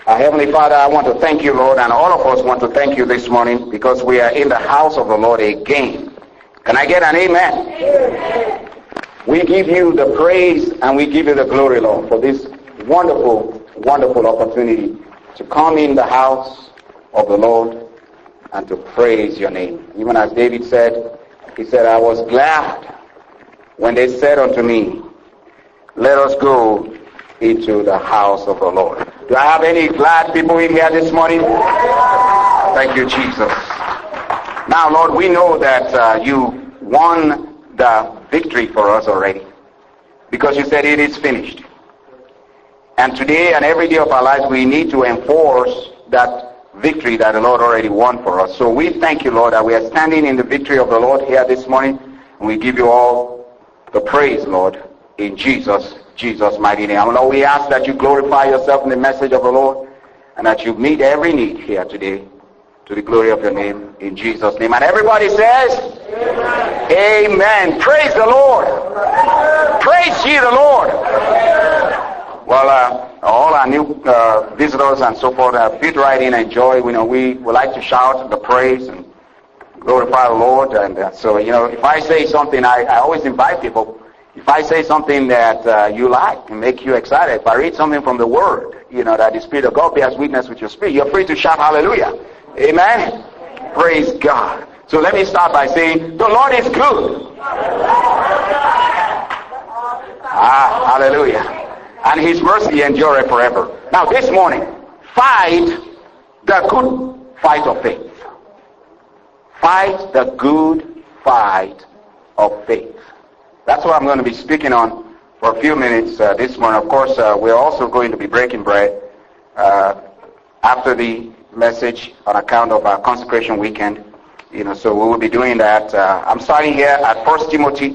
Our Heavenly Father, I want to thank you, Lord, and all of us want to thank you this morning because we are in the house of the Lord again. Can I get an amen? Amen. We give you the praise and we give you the glory, Lord, for this wonderful, wonderful opportunity to come in the house of the Lord and to praise your name. Even as David said, he said, I was glad when they said unto me, let us go into the house of the Lord. Do I have any glad people in here this morning? Thank you, Jesus. Now, Lord, we know that you won the victory for us already because you said it is finished. And today and every day of our lives, we need to enforce that victory that the Lord already won for us. So we thank you, Lord, that we are standing in the victory of the Lord here this morning. And we give you all the praise, Lord, in Jesus' mighty name. Lord, we ask that you glorify yourself in the message of the Lord and that you meet every need here today to the glory of your name in Jesus' name. And everybody says, Amen. Amen. Praise the Lord. Praise ye the Lord. Well, all our new visitors and so forth, fit right in and enjoy. We would like to shout the praise and glorify the Lord. And so, if I say something, I always invite people. If I say something that you like and make you excited, if I read something from the Word, that the Spirit of God bears witness with your spirit, you're free to shout hallelujah. Amen? Praise God. So let me start by saying, the Lord is good. Hallelujah. And His mercy endureth forever. Now this morning, fight the good fight of faith. Fight the good fight of faith. That's what I'm going to be speaking on for a few minutes this morning. Of course, we're also going to be breaking bread after the message on account of our consecration weekend. So we will be doing that. I'm starting here at 1 Timothy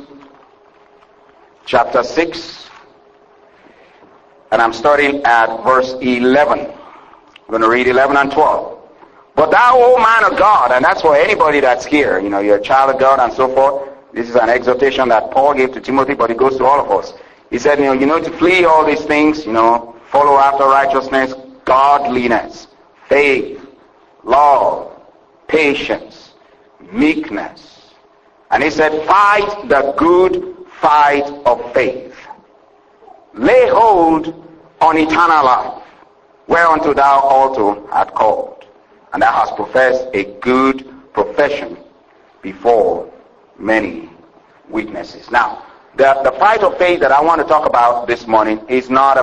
chapter 6. And I'm starting at verse 11. I'm going to read 11 and 12. But thou, O man of God, and that's for anybody that's here, you're a child of God and so forth. This is an exhortation that Paul gave to Timothy, but it goes to all of us. He said, you know to flee all these things, follow after righteousness, godliness, faith, love, patience, meekness. And he said, fight the good fight of faith. Lay hold on eternal life, whereunto thou also art called, and thou hast professed a good profession before many witnesses. Now, the fight of faith that I want to talk about this morning is not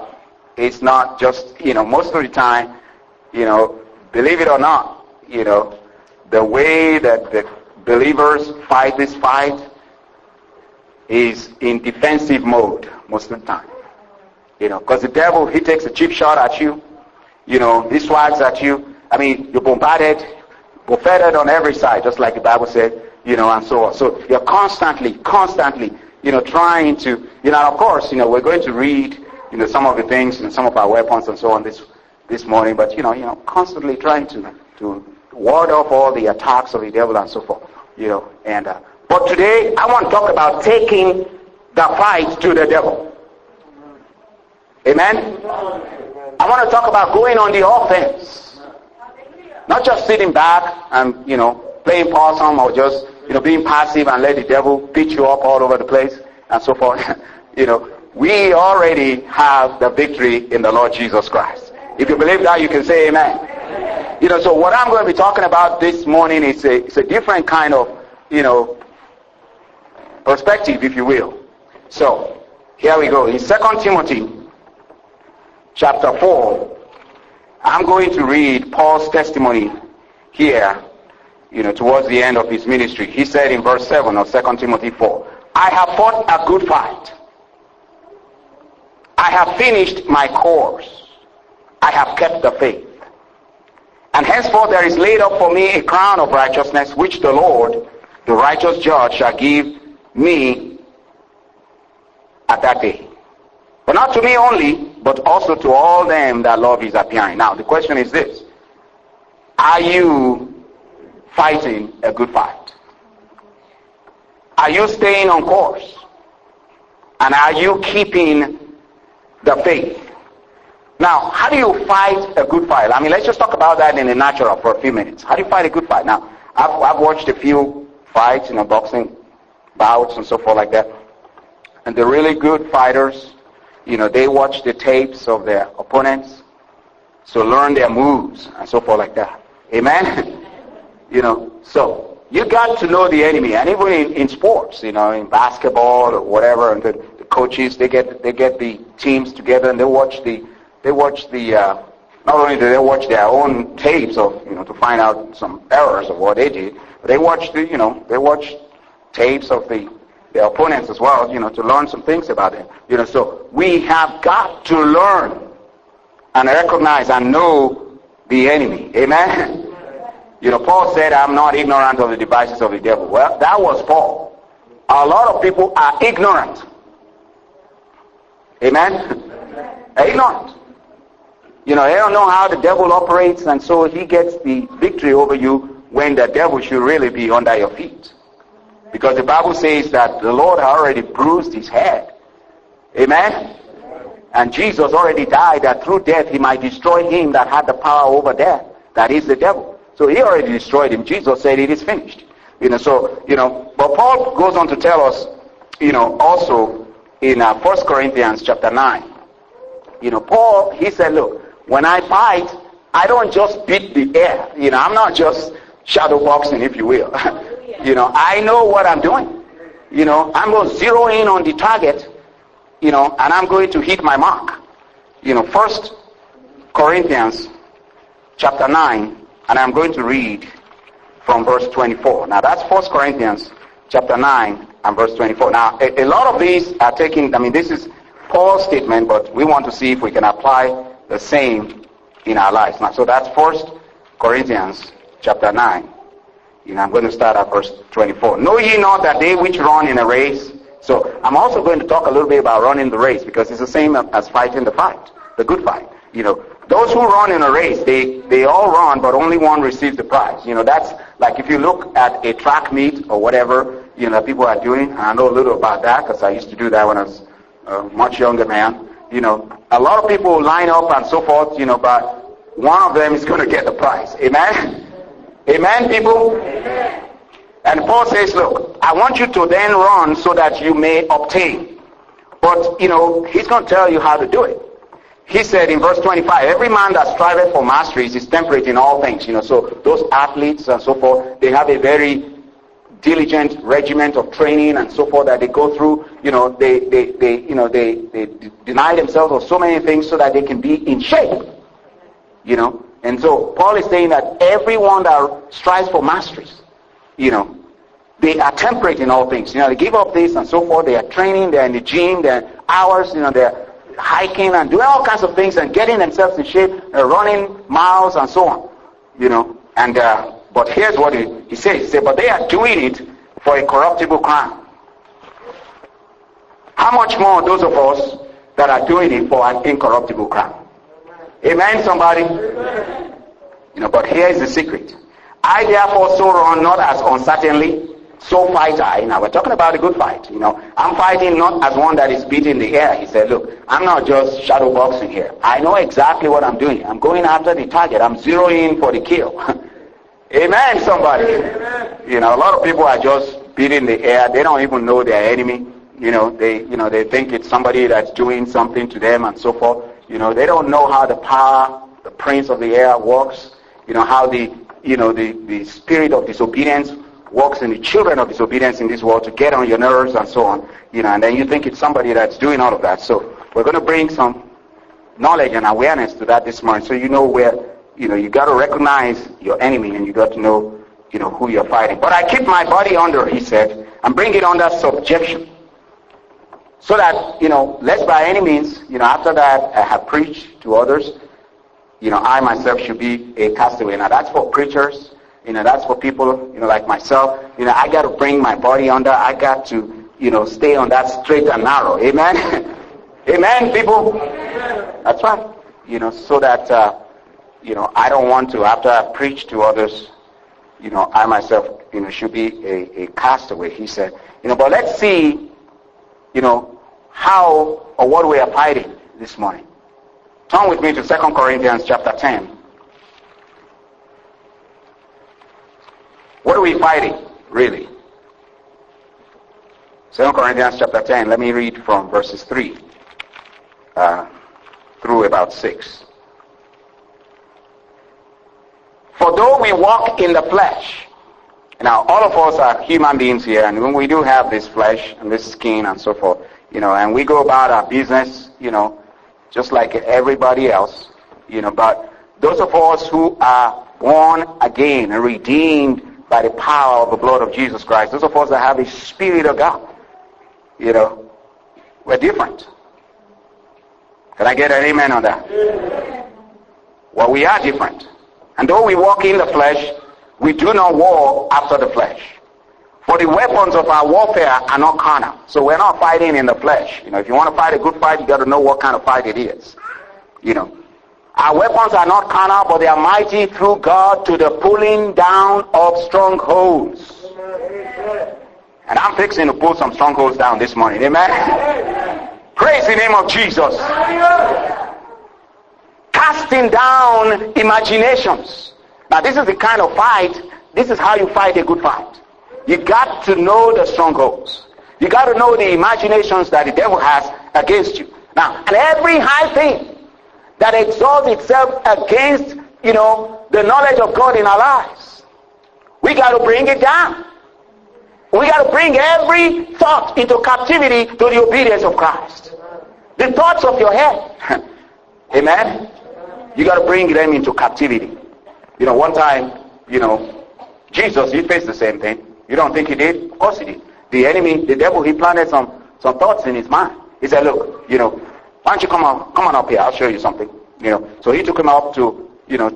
just, most of the time, believe it or not, the way that the believers fight this fight is in defensive mode most of the time. Because the devil, he takes a cheap shot at you, he swags at you. I mean, you're bombarded, buffeted on every side, just like the Bible said, and so on. So you're constantly, trying to, of course, we're going to read, some of the things and some of our weapons and so on this morning, but, constantly trying to ward off all the attacks of the devil and so forth, but today I want to talk about taking the fight to the devil. Amen? I want to talk about going on the offense. Not just sitting back and, playing possum or just, being passive and let the devil beat you up all over the place and so forth. We already have the victory in the Lord Jesus Christ. If you believe that, you can say amen. So what I'm going to be talking about this morning is a different kind of, perspective, if you will. So, here we go. In 2 Timothy chapter 4, I'm going to read Paul's testimony here, towards the end of his ministry. He said in verse 7 of 2 Timothy 4, I have fought a good fight. I have finished my course. I have kept the faith. And henceforth there is laid up for me a crown of righteousness, which the Lord, the righteous judge, shall give me at that day. But not to me only, but also to all them that love his appearing. Now, the question is this. Are you fighting a good fight? Are you staying on course? And are you keeping the faith? Now, how do you fight a good fight? I mean, let's just talk about that in the natural for a few minutes. How do you fight a good fight? Now, I've watched a few fights, boxing bouts and so forth like that. And the really good fighters, they watch the tapes of their opponents, so learn their moves and so forth like that. Amen? So you got to know the enemy. And even in sports, in basketball or whatever, and the coaches, they get the teams together and they watch not only do they watch their own tapes of, to find out some errors of what they did, but they watch tapes of their opponents as well, to learn some things about them. So we have got to learn and recognize and know the enemy. Amen? Paul said, I'm not ignorant of the devices of the devil. Well, that was Paul. A lot of people are ignorant. Amen? They're ignorant. They don't know how the devil operates, and so he gets the victory over you when the devil should really be under your feet. Because the Bible says that the Lord had already bruised his head. Amen? And Jesus already died that through death he might destroy him that had the power over death. That is the devil. So he already destroyed him. Jesus said it is finished. But Paul goes on to tell us, also in 1 Corinthians chapter 9. Paul, he said, look, when I fight, I don't just beat the air. I'm not just shadow boxing, if you will. I know what I'm doing. I'm going to zero in on the target, and I'm going to hit my mark. 1 Corinthians chapter 9, and I'm going to read from verse 24. Now that's 1 Corinthians chapter 9 and verse 24. Now a lot of these are taken, this is Paul's statement, but we want to see if we can apply the same in our lives. Now, so that's 1 Corinthians chapter 9. I'm going to start at verse 24. Know ye not that they which run in a race? So I'm also going to talk a little bit about running the race, because it's the same as fighting the fight, the good fight. Those who run in a race, they all run, but only one receives the prize. That's like if you look at a track meet or whatever, that people are doing, and I know a little about that because I used to do that when I was a much younger man. A lot of people line up and so forth, but one of them is going to get the prize. Amen? Amen, people? Amen. And Paul says, look, I want you to then run so that you may obtain. But, he's going to tell you how to do it. He said in verse 25, every man that striveth for masteries is temperate in all things. So those athletes and so forth, they have a very diligent regiment of training and so forth that they go through. They deny themselves of so many things so that they can be in shape. And so Paul is saying that everyone that strives for masteries, they are temperate in all things. They give up this and so forth. They are training. They're in the gym. They're hours. They're hiking and doing all kinds of things and getting themselves in shape. They're running miles and so on. And but here's what he says. He said, but they are doing it for a corruptible crown. How much more those of us that are doing it for an incorruptible crown? Amen, somebody? But here is the secret. I therefore so run not as uncertainly, so fight I. Now we're talking about a good fight. I'm fighting not as one that is beating the air. He said, look, I'm not just shadow boxing here. I know exactly what I'm doing. I'm going after the target. I'm zeroing in for the kill. Amen, somebody? Amen. A lot of people are just beating the air. They don't even know their enemy. They think it's somebody that's doing something to them and so forth. They don't know how the power, the prince of the air works. How the spirit of disobedience works in the children of disobedience in this world to get on your nerves and so on. And then you think it's somebody that's doing all of that. So we're going to bring some knowledge and awareness to that this morning, so where, you got to recognize your enemy and you got to know, who you're fighting. But I keep my body under, he said, and bring it under subjection. So that, lest by any means, after that I have preached to others, I myself should be a castaway. Now that's for preachers, that's for people, like myself. I got to bring my body under. I got to, stay on that straight and narrow. Amen? Amen, people? Amen. That's right. So that, I don't want to, after I preach to others, I myself, should be a castaway, he said. But let's see, how or what we are fighting this morning. Turn with me to 2 Corinthians chapter 10. What are we fighting, really? 2 Corinthians chapter 10, let me read from verses 3 through about 6. For though we walk in the flesh, now all of us are human beings here, and when we do have this flesh and this skin and so forth, and we go about our business, just like everybody else, but those of us who are born again and redeemed by the power of the blood of Jesus Christ, those of us that have the Spirit of God, we're different. Can I get an amen on that? Well, we are different. And though we walk in the flesh, we do not war after the flesh. For the weapons of our warfare are not carnal. So we're not fighting in the flesh. If you want to fight a good fight, you got to know what kind of fight it is. Our weapons are not carnal, but they are mighty through God to the pulling down of strongholds. And I'm fixing to pull some strongholds down this morning. Amen? Praise the name of Jesus. Casting down imaginations. Now this is the kind of fight, this is how you fight a good fight. You got to know the strongholds. You got to know the imaginations that the devil has against you. Now, and every high thing that exalts itself against, the knowledge of God in our lives, we got to bring it down. We got to bring every thought into captivity to the obedience of Christ. The thoughts of your head. Amen? You got to bring them into captivity. One time, Jesus, he faced the same thing. You don't think he did? Of course he did. The enemy, the devil, he planted some thoughts in his mind. He said, look, why don't you come on up here? I'll show you something. So he took him up to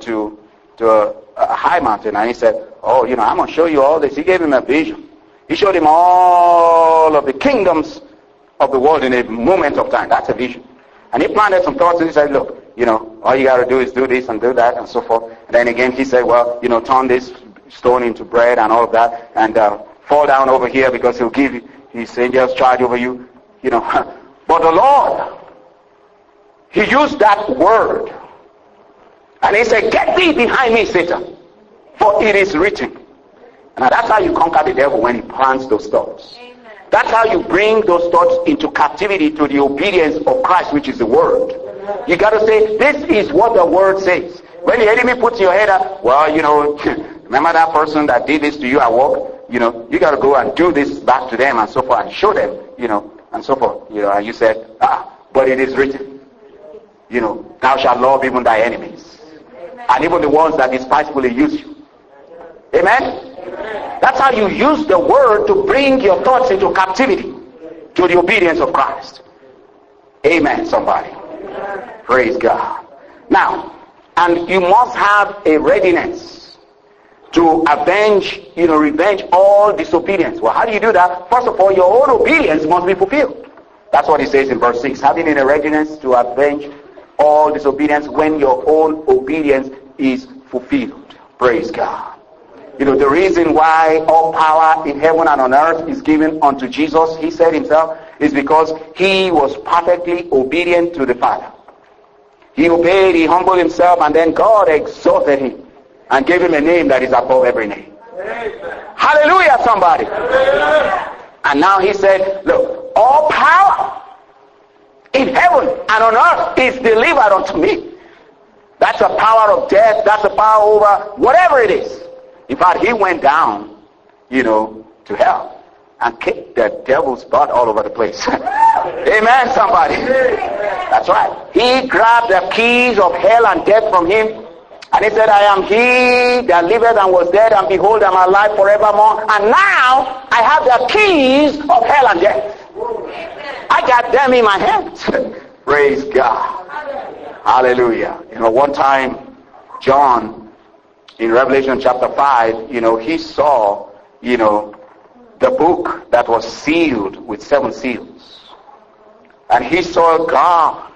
a high mountain, and he said, oh, I'm going to show you all this. He gave him a vision. He showed him all of the kingdoms of the world in a moment of time. That's a vision. And he planted some thoughts, and he said, look, all you got to do is do this and do that and so forth. And then again he said, well, turn this stone into bread and all of that, and fall down over here because he'll give his angels charge over you. But the Lord, he used that word, and he said, get thee behind me, Satan, for it is written. Now that's how you conquer the devil, when he plants those thoughts. Amen. That's how you bring those thoughts into captivity to the obedience of Christ, which is the word. You got to say, this is what the word says. When the enemy puts in your head up, well, remember that person that did this to you at work? You got to go and do this back to them and so forth, and show them, and so forth. And you said, but it is written, thou shalt love even thy enemies. Amen. And even the ones that despisefully use you. Amen? That's how you use the word to bring your thoughts into captivity to the obedience of Christ. Amen, somebody. Praise God. Now, and you must have a readiness to avenge, revenge all disobedience. Well, how do you do that? First of all, your own obedience must be fulfilled. That's what he says in verse 6. Having a readiness to avenge all disobedience when your own obedience is fulfilled. Praise God. The reason why all power in heaven and on earth is given unto Jesus, he said himself, is because he was perfectly obedient to the Father. He obeyed, he humbled himself, and then God exalted him and gave him a name that is above every name. Amen. Hallelujah, somebody. Amen. And now he said, look, all power in heaven and on earth is delivered unto me. That's the power of death. That's the power over whatever it is. In fact, he went down, to hell and kicked the devil's butt all over the place. Amen, somebody. That's right. He grabbed the keys of hell and death from him, and he said, I am he that liveth and was dead, and behold, I am alive forevermore. And now I have the keys of hell and death. I got them in my hands. Praise God. Hallelujah. One time, John, in Revelation chapter 5, he saw, the book that was sealed with 7 seals. And he saw God,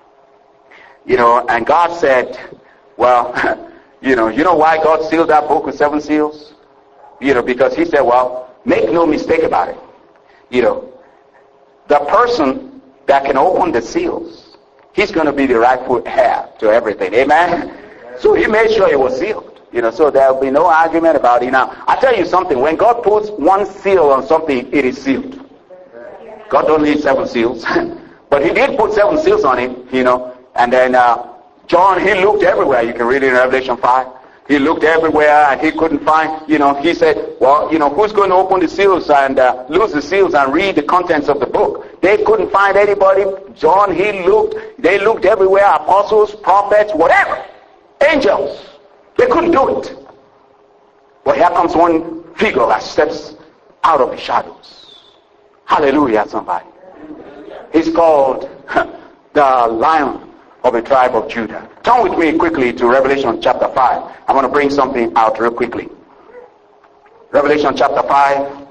and God said, well, you know why God sealed that book with 7 seals? Because he said, well, make no mistake about it. The person that can open the seals he's going to be the rightful heir to everything. Amen? So he made sure it was sealed. So there will be no argument about it. Now, I tell you something. When God puts one seal on something, it is sealed. God don't need 7 seals. But he did put 7 seals on it, And then John, he looked everywhere. You can read it in Revelation 5. He looked everywhere and he couldn't find, he said, well, who's going to open the seals and loose the seals and read the contents of the book? They couldn't find anybody. John, they looked everywhere, apostles, prophets, whatever. Angels. They couldn't do it. But here comes one figure that steps out of the shadows. Hallelujah, somebody. He's called the Lion of the tribe of Judah. Turn with me quickly to Revelation chapter 5. I'm going to bring something out real quickly. Revelation chapter 5.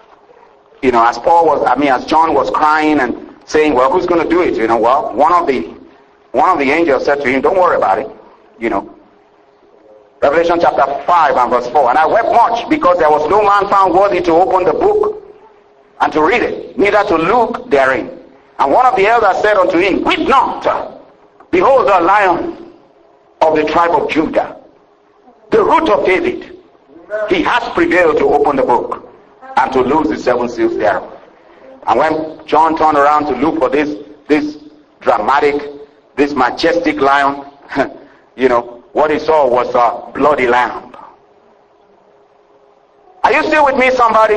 As John was crying and saying, well, who's going to do it? Well, one of the angels said to him, don't worry about it. Revelation chapter 5 and verse 4. And I wept much because there was no man found worthy to open the book and to read it, neither to look therein. And one of the elders said unto him, weep not. Behold the Lion of the tribe of Judah, the root of David. He has prevailed to open the book and to loose the 7 seals thereof. And when John turned around to look for this dramatic, this majestic lion, what he saw was a bloody lamb. Are you still with me, somebody?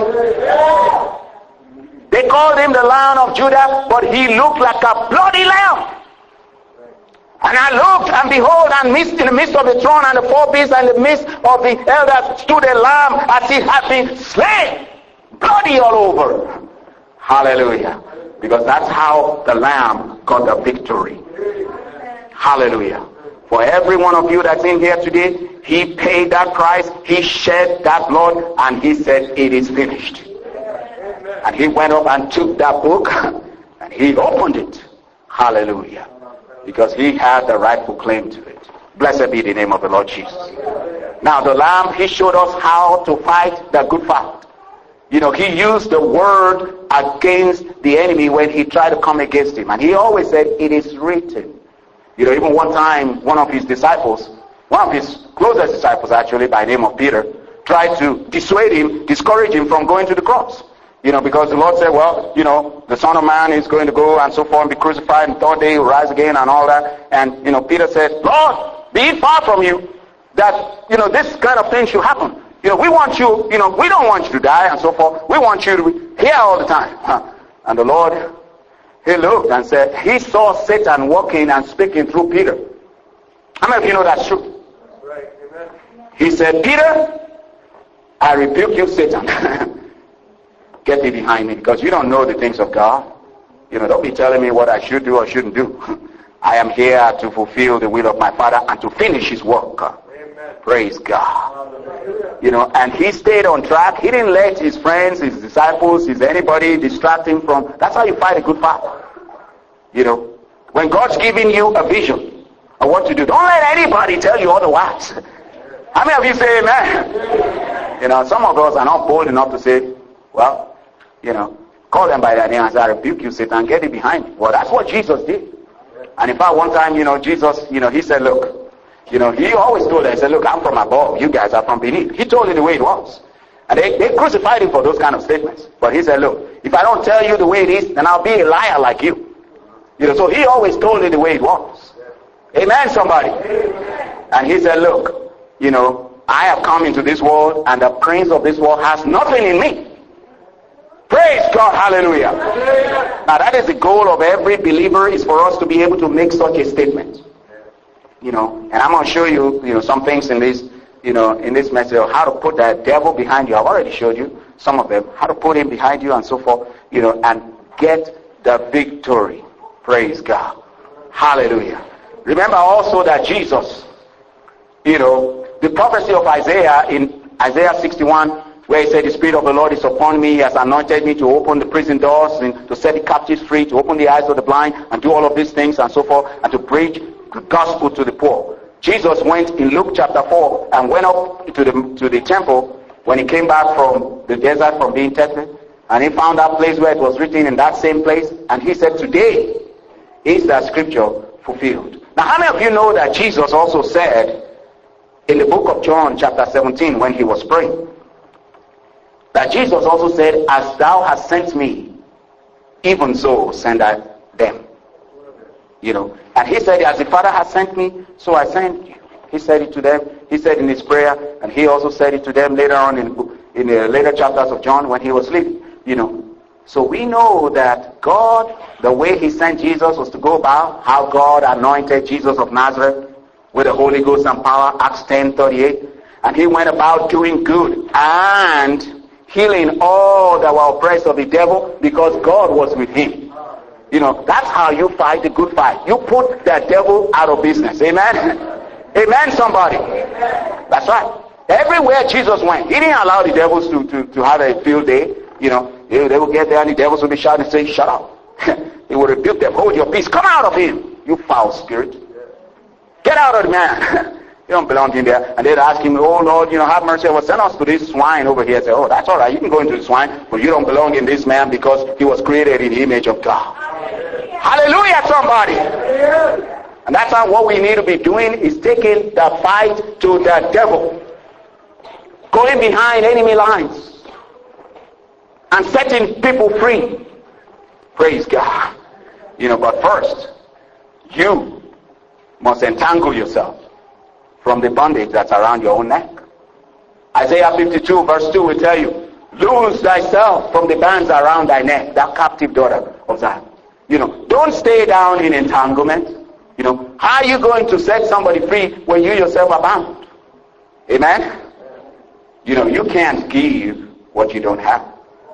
They called him the Lion of Judah, but he looked like a bloody lamb. And I looked, and behold, and in the midst of the throne and the 4 beasts and the midst of the elders stood a lamb as he had been slain, bloody all over. Hallelujah. Because that's how the lamb got the victory. Hallelujah. For every one of you that's in here today, he paid that price, he shed that blood, and he said, it is finished. And he went up and took that book, and he opened it. Hallelujah. Because he had the rightful claim to it. Blessed be the name of the Lord Jesus. Now the Lamb, he showed us how to fight the good fight. He used the word against the enemy when he tried to come against him. And he always said, it is written. Even one time, one of his disciples, one of his closest disciples actually, by the name of Peter, tried to dissuade him, discourage him from going to the cross. Because the Lord said, well, the Son of Man is going to go and so forth and be crucified, and 3rd day he'll rise again and all that. And, Peter said, Lord, be it far from you that, this kind of thing should happen. We want you, we don't want you to die and so forth. We want you to be here all the time. And the Lord, he looked and said, he saw Satan walking and speaking through Peter. How many of you know that's true? Right. Amen. He said, Peter, I rebuke you, Satan. Get thee behind me, because you don't know the things of God. Don't be telling me what I should do or shouldn't do. I am here to fulfill the will of my Father and to finish his work. Amen. Praise God. And he stayed on track. He didn't let his friends, his disciples, anybody distract him from. That's how you fight a good fight. When God's giving you a vision of what to do, don't let anybody tell you otherwise. How many of you say amen? Some of us are not bold enough to say, well, call them by their name and say, I rebuke you, Satan, get it behind me. Well, that's what Jesus did. And in fact, one time, Jesus, he said, look, he always told them, he said, look, I'm from above, you guys are from beneath. He told it the way it was. And they crucified him for those kind of statements. But he said, look, if I don't tell you the way it is, then I'll be a liar like you. So he always told it the way it was. Amen, somebody. And he said, look, I have come into this world, and the prince of this world has nothing in me. Praise God, hallelujah. Now that is the goal of every believer, is for us to be able to make such a statement. And I'm going to show you, some things in this, in this message of how to put that devil behind you. I've already showed you some of them, how to put him behind you and so forth, and get the victory. Praise God. Hallelujah. Remember also that Jesus, the prophecy of Isaiah in Isaiah 61, where he said, the Spirit of the Lord is upon me, he has anointed me to open the prison doors, and to set the captives free, to open the eyes of the blind, and do all of these things and so forth, and to preach the gospel to the poor. Jesus went in Luke chapter 4 and went up to the temple when he came back from the desert from being tested, and he found that place where it was written in that same place, and he said, today is the scripture fulfilled. Now, how many of you know that Jesus also said in the book of John chapter 17 when he was praying, that Jesus also said, as thou hast sent me, even so send I them. You know, and he said, as the Father has sent me, so I send you. He said it to them. He said in his prayer, and he also said it to them later on in the later chapters of John when he was sleeping. You know, so we know that God, the way he sent Jesus was to go about, how God anointed Jesus of Nazareth with the Holy Ghost and power, Acts 10:38. And he went about doing good and healing all that were oppressed of the devil because God was with him. You know, that's how you fight the good fight. You put the devil out of business. Amen? Amen, somebody. That's right. Everywhere Jesus went, he didn't allow the devils to have a field day. You know, they would get there and the devils would be shouting and say, shut up. He would rebuke them. Hold your peace. Come out of him, you foul spirit. Get out of the man. You don't belong in there. And they'd ask him, oh Lord, you know, have mercy. Well, send us to this swine over here. Say, oh, that's all right. You can go into the swine, but you don't belong in this man because he was created in the image of God. Hallelujah, somebody. And that's how what we need to be doing is taking the fight to the devil. Going behind enemy lines. And setting people free. Praise God. You know, but first, you must entangle yourself from the bondage that's around your own neck. Isaiah 52 verse 2 will tell you, loose thyself from the bands around thy neck, thou captive daughter of Zion. You know, don't stay down in entanglement. You know, how are you going to set somebody free when you yourself are bound? Amen? You know, you can't give what you don't have.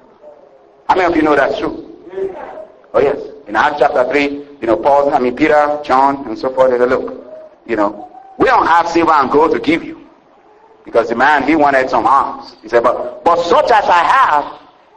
How many of you know that's true? Oh yes. In Acts chapter 3, you know, Peter, John, and so forth, they go, look, you know, we don't have silver and gold to give you. Because the man, he wanted some alms. He said, but such as I have,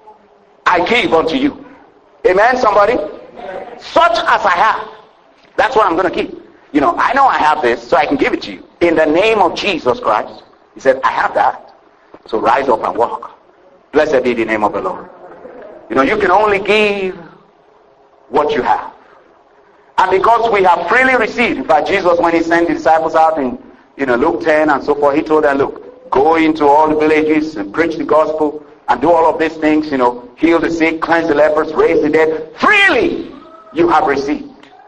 I give unto you. Amen, somebody? Such as I have. That's what I'm going to give. You know I have this, so I can give it to you. In the name of Jesus Christ. He said, I have that. So rise up and walk. Blessed be the name of the Lord. You know, you can only give what you have. And because we have freely received, in fact, Jesus, when he sent the disciples out in Luke 10 and so forth, he told them, look, go into all the villages and preach the gospel and do all of these things, you know, heal the sick, cleanse the lepers, raise the dead. Freely you have received.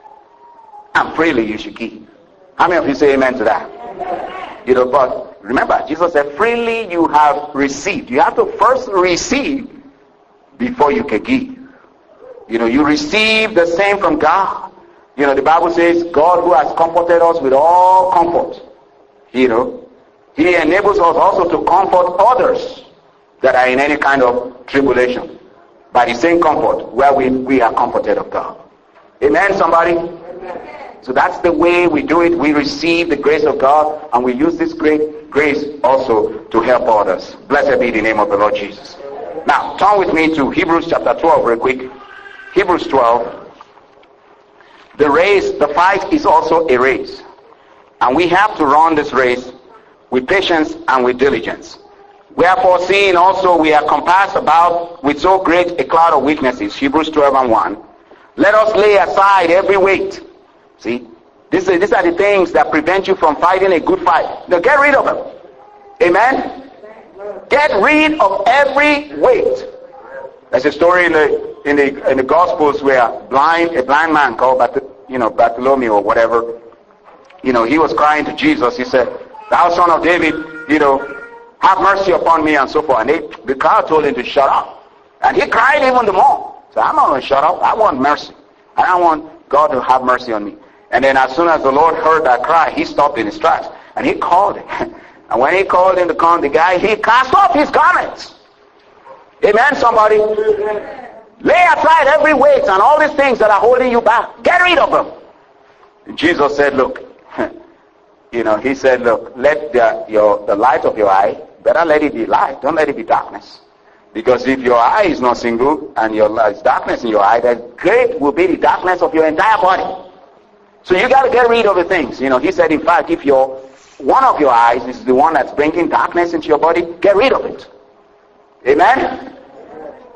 And freely you should give. How many of you say amen to that? You know, but remember, Jesus said, freely you have received. You have to first receive before you can give. You know, you receive the same from God. You know, the Bible says, God who has comforted us with all comfort, you know, he enables us also to comfort others that are in any kind of tribulation by the same comfort where we are comforted of God. Amen, somebody? Amen. So that's the way we do it. We receive the grace of God and we use this great grace also to help others. Blessed be the name of the Lord Jesus. Now, turn with me to Hebrews chapter 12 real quick. Hebrews 12. The fight is also a race. And we have to run this race with patience and with diligence. Wherefore, seeing also we are compassed about with so great a cloud of witnesses, Hebrews 12 and 1, let us lay aside every weight. See, these are the things that prevent you from fighting a good fight. Now get rid of them. Amen? Get rid of every weight. There's a story in the Gospels where a blind man called Bartholomew or whatever, you know, he was crying to Jesus. He said, thou son of David, you know, have mercy upon me and so forth. And the crowd told him to shut up. And he cried even the more. So I'm not going to shut up. I want mercy. I want God to have mercy on me. And then as soon as the Lord heard that cry, he stopped in his tracks. And he called him. And when he called him to come, the guy, he cast off his garments. Amen, somebody? Lay aside every weight and all these things that are holding you back. Get rid of them. And Jesus said, look, you know, he said, look, let the light of your eye, better let it be light. Don't let it be darkness. Because if your eye is not single and there's darkness in your eye, then great will be the darkness of your entire body. So you got to get rid of the things. You know, he said, in fact, if one of your eyes is the one that's bringing darkness into your body, get rid of it. Amen?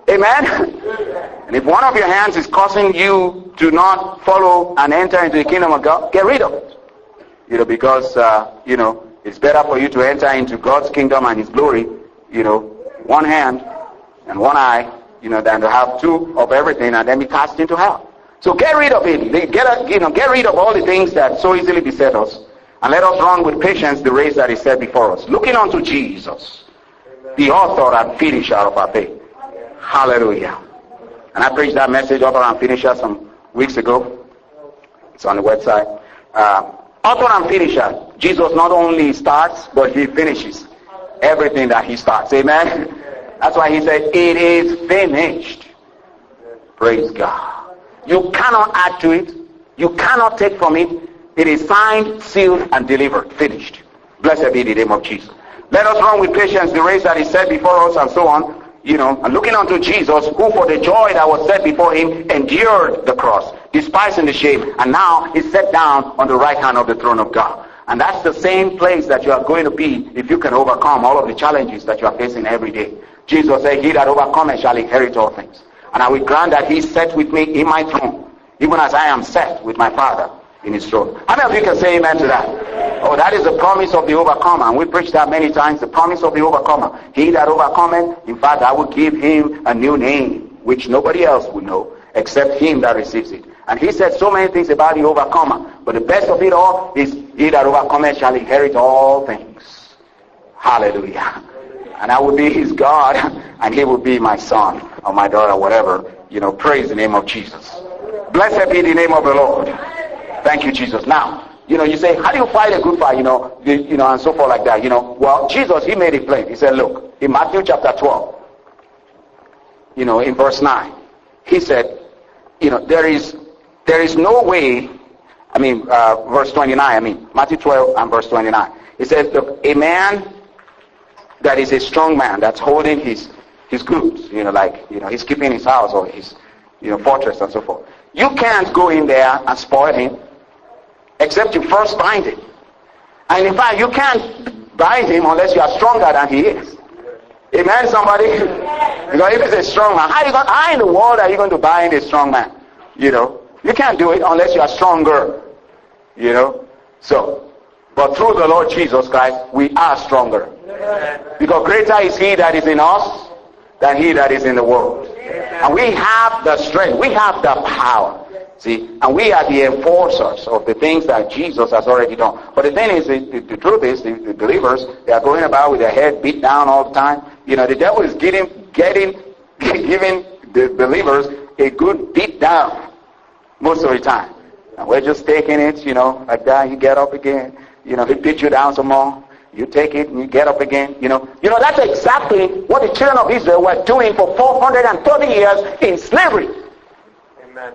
Amen? And if one of your hands is causing you to not follow and enter into the kingdom of God, get rid of it. Because, it's better for you to enter into God's kingdom and His glory, one hand and one eye, than to have two of everything and then be cast into hell. So get rid of it. Get rid of all the things that so easily beset us. And let us run with patience the race that is set before us. Looking unto Jesus, the author and finisher of our faith. Hallelujah. And I preached that message, author and finisher, some weeks ago. It's on the website. Author and finisher. Jesus not only starts, but He finishes everything that He starts. Amen? That's why He said, it is finished. Praise God. You cannot add to it. You cannot take from it. It is signed, sealed, and delivered. Finished. Blessed be the name of Jesus. Let us run with patience the race that is set before us and so on. And looking unto Jesus, who for the joy that was set before Him endured the cross, despising the shame, and now is set down on the right hand of the throne of God. And that's the same place that you are going to be if you can overcome all of the challenges that you are facing every day. Jesus said, he that overcometh shall inherit all things. And I will grant that He is set with me in my throne, even as I am set with my Father in His throne. How many of you can say amen to that? Oh, that is the promise of the overcomer. And we preached that many times, the promise of the overcomer. He that overcometh, in fact, I will give him a new name, which nobody else will know, except him that receives it. And He said so many things about the overcomer. But the best of it all is, he that overcometh shall inherit all things. Hallelujah. And I will be his God, and he will be my son or my daughter, whatever. Praise the name of Jesus. Blessed be the name of the Lord. Thank you, Jesus. Now, you say, how do you fight a good fight, and so forth like that, Well, Jesus, He made it plain. He said, look, in Matthew chapter 12, in verse 9, He said, there is no way, verse 29, Matthew 12 and verse 29. He said, look, a man that is a strong man, that's holding his goods, he's keeping his house or his, fortress and so forth. You can't go in there and spoil him, except you first bind him. And in fact, you can't bind him unless you are stronger than he is. Amen, somebody? Because if he's a strong man, how in the world are you going to bind a strong man? You can't do it unless you are stronger. But through the Lord Jesus Christ, we are stronger. Because greater is He that is in us than he that is in the world. And we have the strength. We have the power. See, and we are the enforcers of the things that Jesus has already done. But the thing is, the truth is, the believers, they are going about with their head beat down all the time. The devil is giving the believers a good beat down most of the time. And we're just taking it, like that. You get up again. He beat you down some more. You take it and you get up again. That's exactly what the children of Israel were doing for 430 years in slavery. Amen.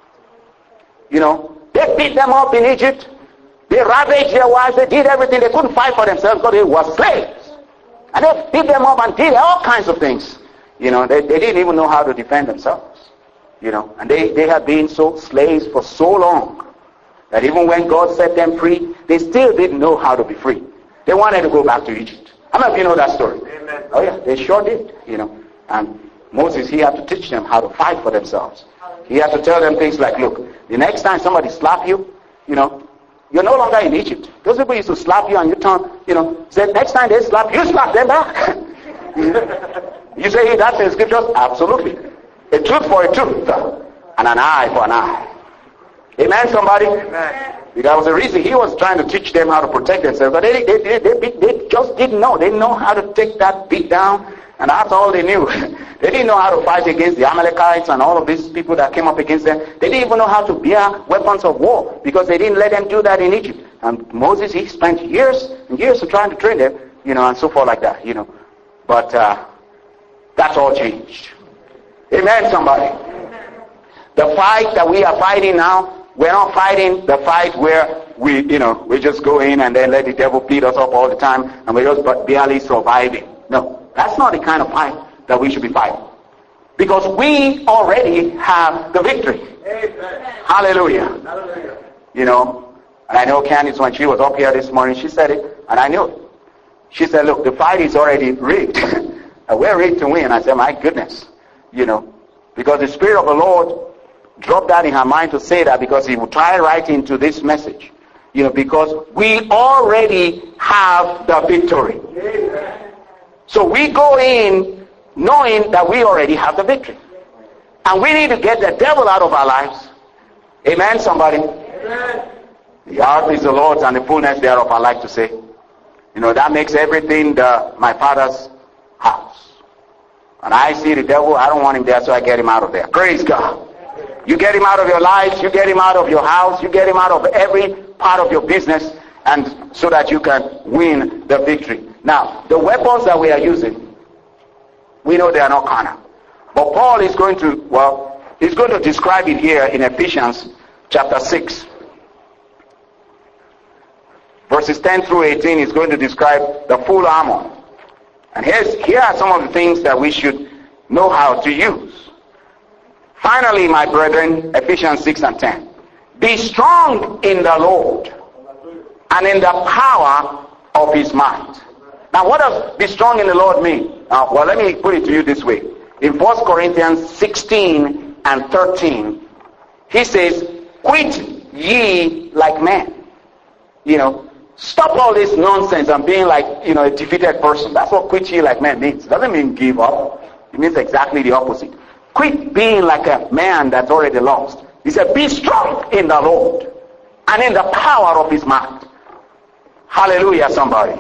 They beat them up in Egypt. They ravaged their wives. They did everything. They couldn't fight for themselves because they were slaves. And they beat them up and did all kinds of things. They didn't even know how to defend themselves. And they had been slaves for so long that even when God set them free, they still didn't know how to be free. They wanted to go back to Egypt. How many of you know that story? Amen. Oh yeah, they sure did. And Moses, he had to teach them how to fight for themselves. He had to tell them things like, look, the next time somebody slap you, you're no longer in Egypt. Those people used to slap you and you turn, say next time they slap you, slap them back. You say that's in scriptures? Absolutely. A tooth for a tooth and an eye for an eye. Amen, somebody? Amen. That was the reason he was trying to teach them how to protect themselves. But they just didn't know. They didn't know how to take that beat down. And that's all they knew. They didn't know how to fight against the Amalekites and all of these people that came up against them. They didn't even know how to bear weapons of war because they didn't let them do that in Egypt. And Moses, he spent years and years of trying to train them, and so forth like that, But that's all changed. Amen, somebody. The fight that we are fighting now, we're not fighting the fight where we just go in and then let the devil beat us up all the time and we're just barely surviving. No, that's not the kind of fight that we should be fighting. Because we already have the victory. Amen. Hallelujah. Hallelujah. And I know Candice, when she was up here this morning, she said it, and I knew it. She said, look, the fight is already rigged. And we're rigged to win. I said, my goodness. because the Spirit of the Lord dropped that in her mind to say that, because he would tie right into this message. Because we already have the victory. So we go in knowing that we already have the victory. And we need to get the devil out of our lives. Amen, somebody? Amen. The earth is the Lord's and the fullness thereof, I like to say. That makes everything my Father's house. And I see the devil, I don't want him there, so I get him out of there. Praise God. You get him out of your lives, you get him out of your house, you get him out of every part of your business, and so that you can win the victory. Now, the weapons that we are using, we know they are not carnal. But Paul is going to describe it here in Ephesians chapter 6. Verses 10 through 18 is going to describe the full armor. And here are some of the things that we should know how to use. Finally, my brethren, Ephesians 6 and 10. Be strong in the Lord and in the power of his might. Now, what does be strong in the Lord mean? Well, let me put it to you this way. In 1 Corinthians 16 and 13, he says, quit ye like men. Stop all this nonsense and being like, a defeated person. That's what quit ye like men means. It doesn't mean give up. It means exactly the opposite. Quit being like a man that's already lost. He said, be strong in the Lord and in the power of his might. Hallelujah, somebody.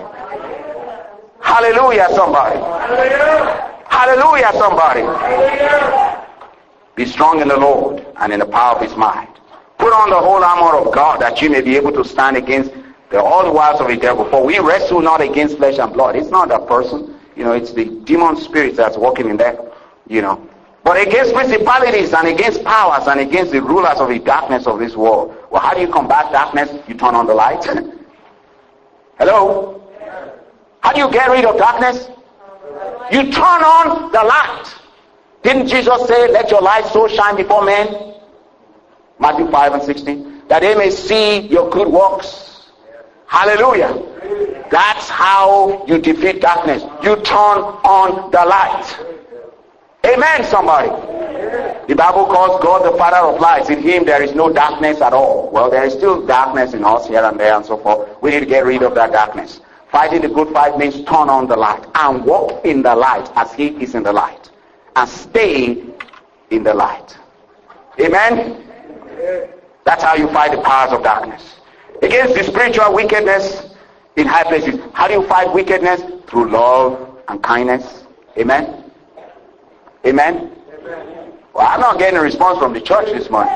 Hallelujah, somebody. Hallelujah, somebody. Be strong in the Lord and in the power of his might. Put on the whole armor of God, that you may be able to stand against all the wiles of the devil. For we wrestle not against flesh and blood. It's not a person. It's the demon spirit that's working in there. But against principalities and against powers and against the rulers of the darkness of this world. Well, how do you combat darkness? You turn on the light. Hello? How do you get rid of darkness? You turn on the light. Didn't Jesus say, let your light so shine before men? Matthew 5 and 16. That they may see your good works. Hallelujah. That's how you defeat darkness. You turn on the light. Amen, somebody. The Bible calls God the Father of lights. In him there is no darkness at all. Well, there is still darkness in us here and there and so forth. We need to get rid of that darkness. Fighting the good fight means turn on the light and walk in the light as he is in the light. And stay in the light. Amen? That's how you fight the powers of darkness. Against the spiritual wickedness in high places. How do you fight wickedness? Through love and kindness. Amen? Amen? Well, I'm not getting a response from the church this morning.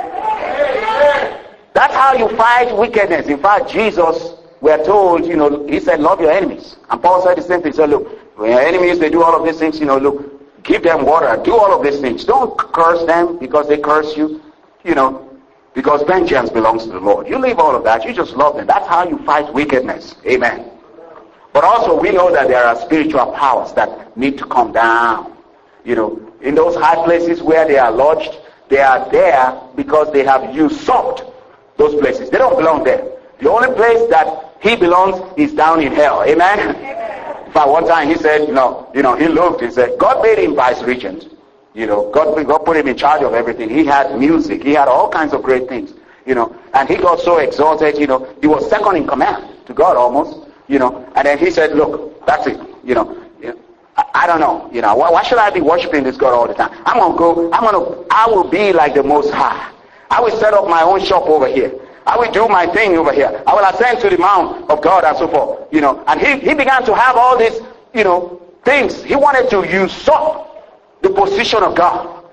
That's how you fight wickedness. In fact, Jesus, we are told, he said, love your enemies. And Paul said the same thing. He said, look, when your enemies, they do all of these things, look, give them water, do all of these things. Don't curse them because they curse you, because vengeance belongs to the Lord. You leave all of that. You just love them. That's how you fight wickedness. Amen. But also we know that there are spiritual powers that need to come down. In those high places where they are lodged, they are there because they have usurped those places. They don't belong there. The only place that he belongs is down in hell. Amen? In fact, one time he said, he looked, he said, God made him vice regent. God put him in charge of everything. He had music. He had all kinds of great things. And he got so exalted, he was second in command to God almost, and then he said, look, that's it, I don't know, why should I be worshiping this God all the time? I will be like the Most High. I will set up my own shop over here. I will do my thing over here. I will ascend to the mount of God and so forth, and he began to have all these, things. He wanted to usurp the position of God.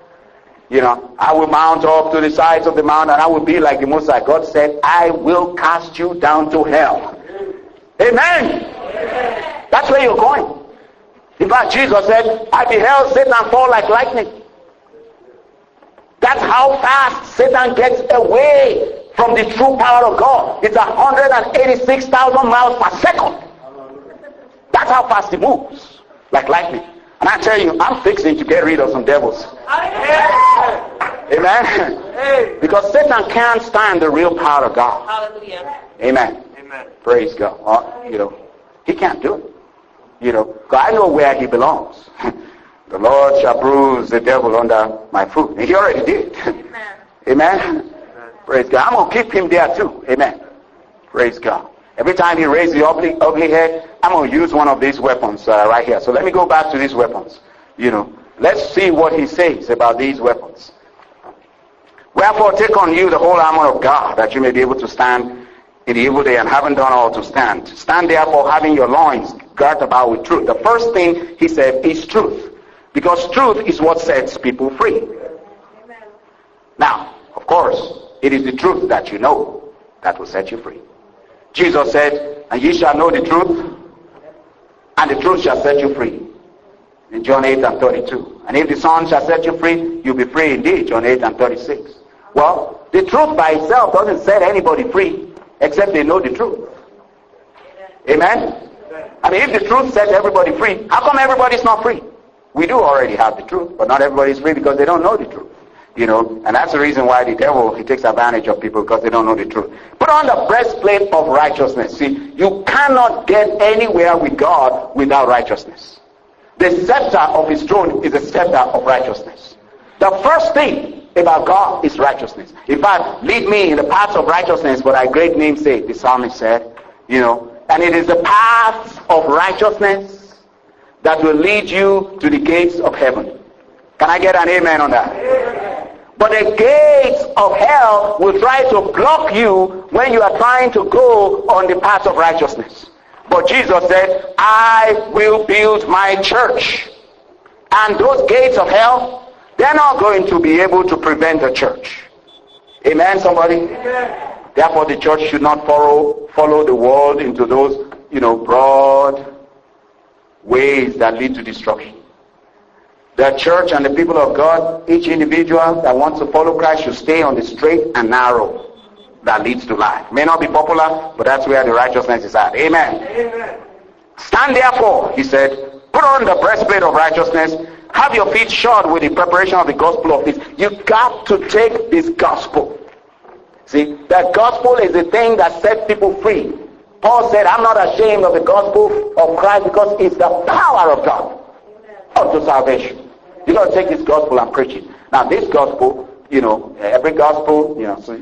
I will mount up to the sides of the mountain and I will be like the Most High. God said, I will cast you down to hell. Amen. That's where you're going. In fact, Jesus said, I beheld Satan fall like lightning. That's how fast Satan gets away from the true power of God. It's 186,000 miles per second. That's how fast he moves, like lightning. And I tell you, I'm fixing to get rid of some devils. Amen. Because Satan can't stand the real power of God. Hallelujah. Amen. Amen. Praise God. He can't do it. Because I know where he belongs. The Lord shall bruise the devil under my foot. And he already did. Amen. Amen. Praise God. I'm going to keep him there too. Amen. Praise God. Every time he raises the ugly head, I'm going to use one of these weapons right here. So let me go back to these weapons. Let's see what he says about these weapons. Wherefore take on you the whole armor of God, that you may be able to stand in the evil day, and having done all to stand. Stand therefore, having your loins girt about with truth. The first thing he said is truth. Because truth is what sets people free. Amen. Now, of course, it is the truth that you know that will set you free. Jesus said, and ye shall know the truth, and the truth shall set you free. In John 8:32. And if the Son shall set you free, you'll be free indeed. John 8:36. Well, the truth by itself doesn't set anybody free, except they know the truth. Amen? I mean, if the truth sets everybody free, how come everybody's not free? We do already have the truth, but not everybody's free because they don't know the truth. And that's the reason why the devil, he takes advantage of people, because they don't know the truth. Put on the breastplate of righteousness. See, you cannot get anywhere with God without righteousness. The scepter of his throne is a scepter of righteousness. The first thing about God is righteousness. In fact, lead me in the paths of righteousness for thy great name's sake, the psalmist said. And it is the paths of righteousness that will lead you to the gates of heaven. Can I get an amen on that? Amen. But the gates of hell will try to block you when you are trying to go on the path of righteousness. But Jesus said, I will build my church. And those gates of hell, they're not going to be able to prevent the church. Amen, somebody? Amen. Therefore, the church should not follow the world into those, broad ways that lead to destruction. The church and the people of God, each individual that wants to follow Christ should stay on the straight and narrow that leads to life. May not be popular, but that's where the righteousness is at. Amen. Amen. Stand therefore, he said, put on the breastplate of righteousness, have your feet shod with the preparation of the gospel of peace. You've got to take this gospel. See, the gospel is the thing that sets people free. Paul said, I'm not ashamed of the gospel of Christ because it's the power of God unto salvation. You got to take this gospel and preach it. Now, this gospel, every gospel,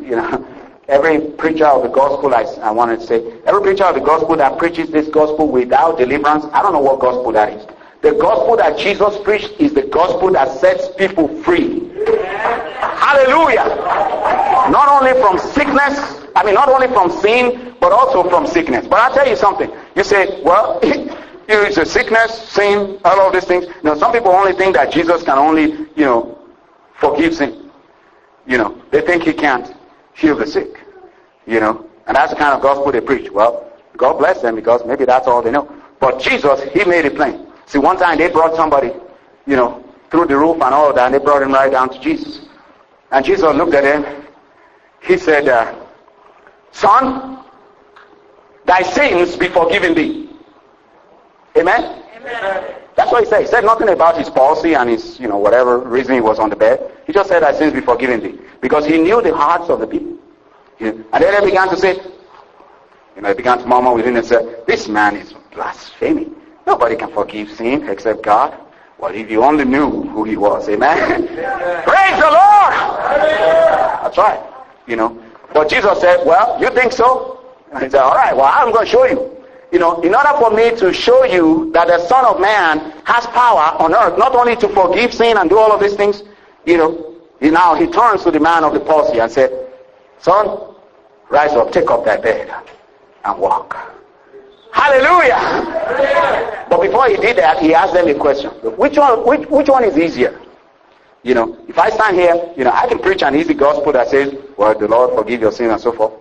every preacher of the gospel, I wanted to say, every preacher of the gospel that preaches this gospel without deliverance, I don't know what gospel that is. The gospel that Jesus preached is the gospel that sets people free. Hallelujah! Not only from sickness, not only from sin, but also from sickness. But I'll tell you something. You say, well, it's a sickness, sin, all of these things. Some people only think that Jesus can only, forgive sin. They think he can't heal the sick. And that's the kind of gospel they preach. Well, God bless them because maybe that's all they know. But Jesus, he made it plain. See, one time they brought somebody, through the roof and all that, and they brought him right down to Jesus. And Jesus looked at him. He said, son, thy sins be forgiven thee. Amen? Amen? That's what he said. He said nothing about his palsy and his, whatever reason he was on the bed. He just said, thy sins be forgiven thee. Because he knew the hearts of the people. And then they began to say, they began to murmur within themselves, this man is blaspheming. Nobody can forgive sin except God. Well, if you only knew who he was, amen? Praise the Lord! That's right. But Jesus said, well, you think so? And he said, all right, well, I'm going to show you. In order for me to show you that the Son of Man has power on earth, not only to forgive sin and do all of these things, now he turns to the man of the palsy and said, son, rise up, take up thy bed and walk. Hallelujah! But before he did that, he asked them a question. Which one is easier? If I stand here, I can preach an easy gospel that says, well, the Lord forgive your sin and so forth.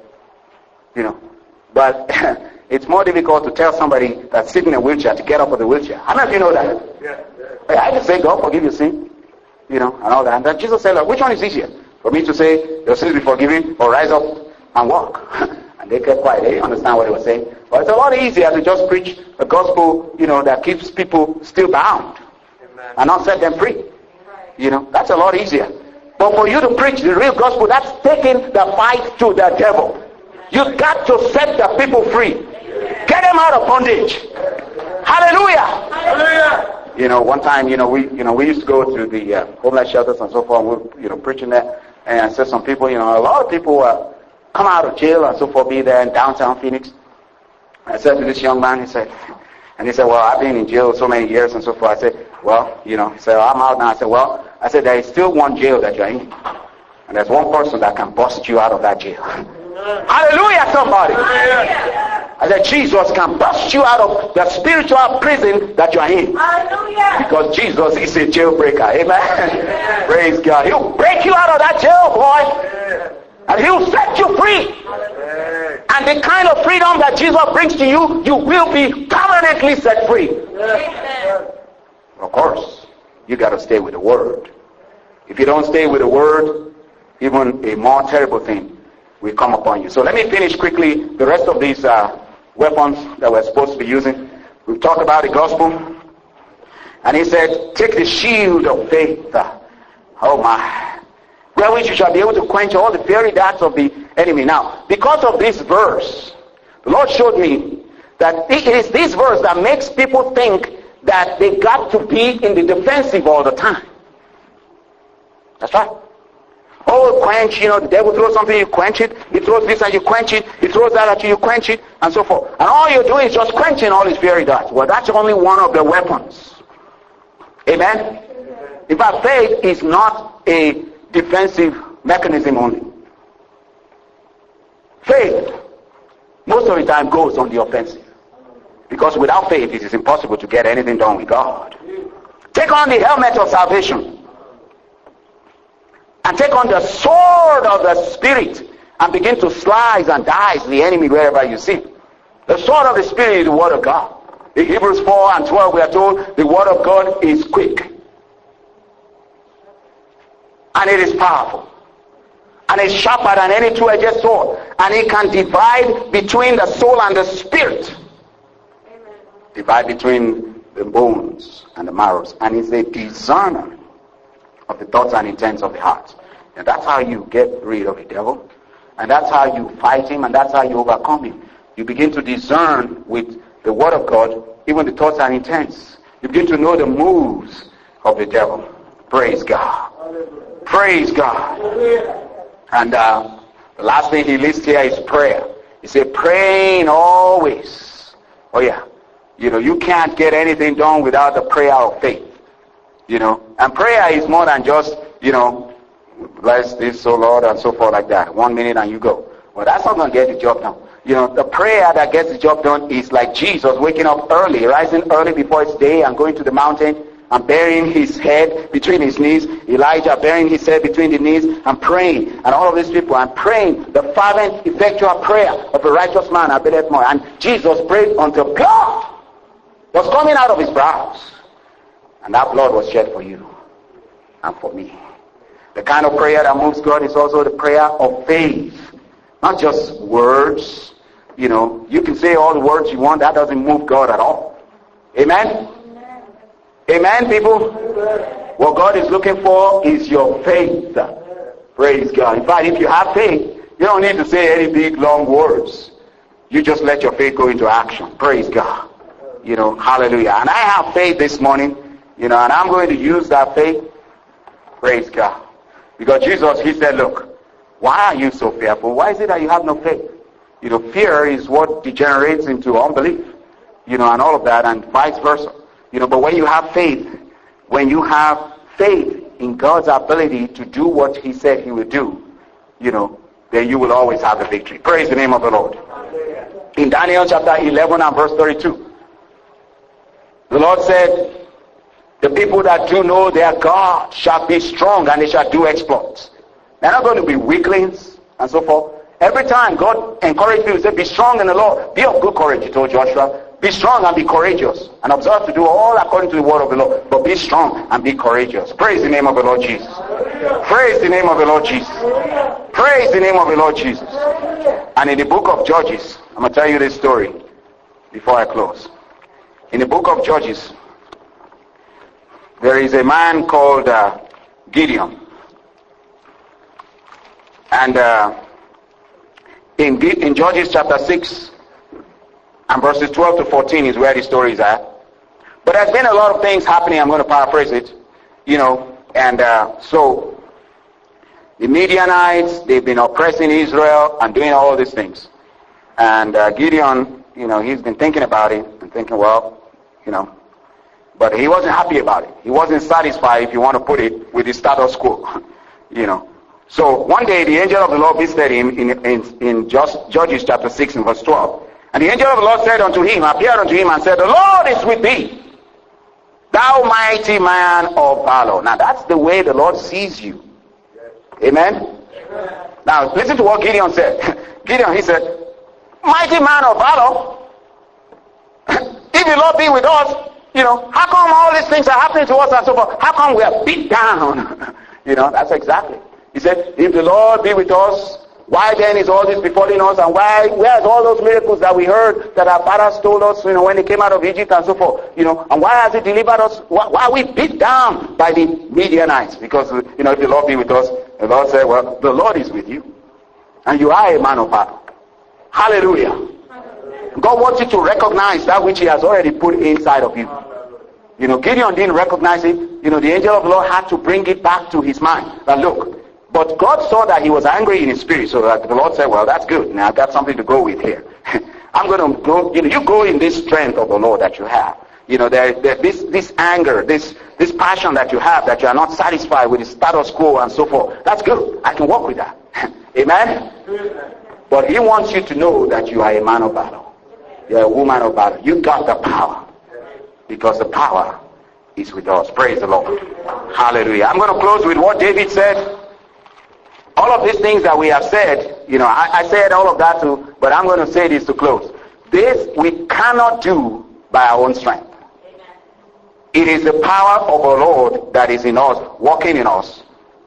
But it's more difficult to tell somebody that's sitting in a wheelchair to get up of the wheelchair. How many of you know that? I can say, God forgive your sin, and all that. And then Jesus said, which one is easier? For me to say, your sins be forgiven, or rise up and walk? And they kept quiet. They didn't understand what he was saying. But it's a lot easier to just preach a gospel, that keeps people still bound. Amen. And not set them free. Right. That's a lot easier. But for you to preach the real gospel, that's taking the fight to the devil. You've got to set the people free. Get them out of bondage. Hallelujah! Hallelujah! One time, we used to go to the homeless shelters and so forth. And we, preaching there, and I said some people, a lot of people come out of jail and so forth, be there in downtown Phoenix. I said to this young man, he said, well, I've been in jail so many years and so forth. I said, well, he said, I'm out now. I said, there is still one jail that you're in, and there's one person that can bust you out of that jail. Hallelujah, somebody. I said, Jesus can bust you out of the spiritual prison that you are in. Hallelujah. Because Jesus is a jailbreaker. Amen. Praise God. He'll break you out of that jail, boy. And he'll set you free. And the kind of freedom that Jesus brings to you, you will be permanently set free. Of course, you got to stay with the Word. If you don't stay with the Word, even a more terrible thing will come upon you. So let me finish quickly the rest of these weapons that we're supposed to be using. We've talked about the gospel. And he said, take the shield of faith. Oh my. Wherewith you shall be able to quench all the fiery darts of the enemy. Now, because of this verse, the Lord showed me that it is this verse that makes people think that they got to be in the defensive all the time. That's right. Oh, quench, the devil throws something, you quench it. He throws this and you quench it. He throws that at you, you quench it, and so forth. And all you're doing is just quenching all his fiery darts. Well, that's only one of the weapons. Amen? In fact, faith is not a defensive mechanism only. Faith, most of the time, goes on the offensive. Because without faith, it is impossible to get anything done with God. Take on the helmet of salvation. And take on the sword of the Spirit and begin to slice and dice the enemy wherever you see. The sword of the Spirit is the Word of God. In Hebrews 4 and 12 we are told the Word of God is quick. And it is powerful. And it's sharper than any two-edged sword. And it can divide between the soul and the spirit. Amen. Divide between the bones and the marrows. And it's a discerner of the thoughts and intents of the heart. And that's how you get rid of the devil. And that's how you fight him, and that's how you overcome him. You begin to discern with the Word of God, even the thoughts and intents. You begin to know the moves of the devil. Praise God. Praise God. And the last thing he lists here is prayer. He said, praying always. Oh yeah. You can't get anything done without the prayer of faith. And prayer is more than just, bless this, oh Lord, and so forth like that. 1 minute and you go. Well, that's not going to get the job done. The prayer that gets the job done is like Jesus waking up early, rising early before it's day and going to the mountain and burying his head between his knees. Elijah burying his head between the knees and praying. And all of these people and praying the fervent, effectual prayer of a righteous man availeth more. And Jesus prayed until blood was coming out of his brows. And that blood was shed for you and for me. The kind of prayer that moves God is also the prayer of faith. Not just words. You can say all the words you want. That doesn't move God at all. Amen? Amen, people? What God is looking for is your faith. Praise God. In fact, if you have faith, you don't need to say any big, long words. You just let your faith go into action. Praise God. Hallelujah. And I have faith this morning, and I'm going to use that faith. Praise God. Because Jesus, he said, look, why are you so fearful? Why is it that you have no faith? Fear is what degenerates into unbelief, and all of that, and vice versa. But when you have faith in God's ability to do what he said he would do, then you will always have the victory. Praise the name of the Lord. In Daniel chapter 11 and verse 32, the Lord said, the people that do know their God shall be strong and they shall do exploits. They're not going to be weaklings and so forth. Every time God encouraged people, he said, be strong in the Lord. Be of good courage, he told Joshua. Be strong and be courageous. And observe to do all according to the word of the Lord. But be strong and be courageous. Praise the name of the Lord Jesus. Praise the name of the Lord Jesus. Praise the name of the Lord Jesus. And in the book of Judges, I'm going to tell you this story before I close. In the book of Judges, there is a man called Gideon. And in Judges chapter 6 and verses 12 to 14 is where the story is at. But there's been a lot of things happening. I'm going to paraphrase it. And so the Midianites, they've been oppressing Israel and doing all these things. And Gideon, he's been thinking about it and thinking, but he wasn't happy about it. He wasn't satisfied, if you want to put it, with the status quo. So one day the angel of the Lord visited him in Judges chapter 6 and verse 12. And the angel of the Lord appeared unto him and said, the Lord is with thee, thou mighty man of valor. Now that's the way the Lord sees you. Amen? Now listen to what Gideon said. Gideon, he said, mighty man of valor, if the Lord be with us, how come all these things are happening to us and so forth? How come we are beat down? That's exactly. He said, if the Lord be with us, why then is all this befalling us? And where's all those miracles that we heard that our fathers told us, when they came out of Egypt and so forth? And why has he delivered us? Why are we beat down by the Midianites? Because, if the Lord be with us, the Lord said, well, the Lord is with you. And you are a man of valor. Hallelujah. God wants you to recognize that which he has already put inside of you. Gideon didn't recognize it. The angel of the Lord had to bring it back to his mind. That look, but God saw that he was angry in his spirit, so that the Lord said, well, that's good. Now I've got something to go with here. I'm going to go, you go in this strength of the Lord that you have. This anger, this passion that you have, that you are not satisfied with the status quo and so forth. That's good. I can work with that. Amen? But he wants you to know that you are a man of valor. You're a woman of valor. You got the power. Because the power is with us. Praise the Lord. Hallelujah. I'm going to close with what David said. All of these things that we have said, I said all of that too, but I'm going to say this to close. This we cannot do by our own strength. It is the power of the Lord that is in us, working in us,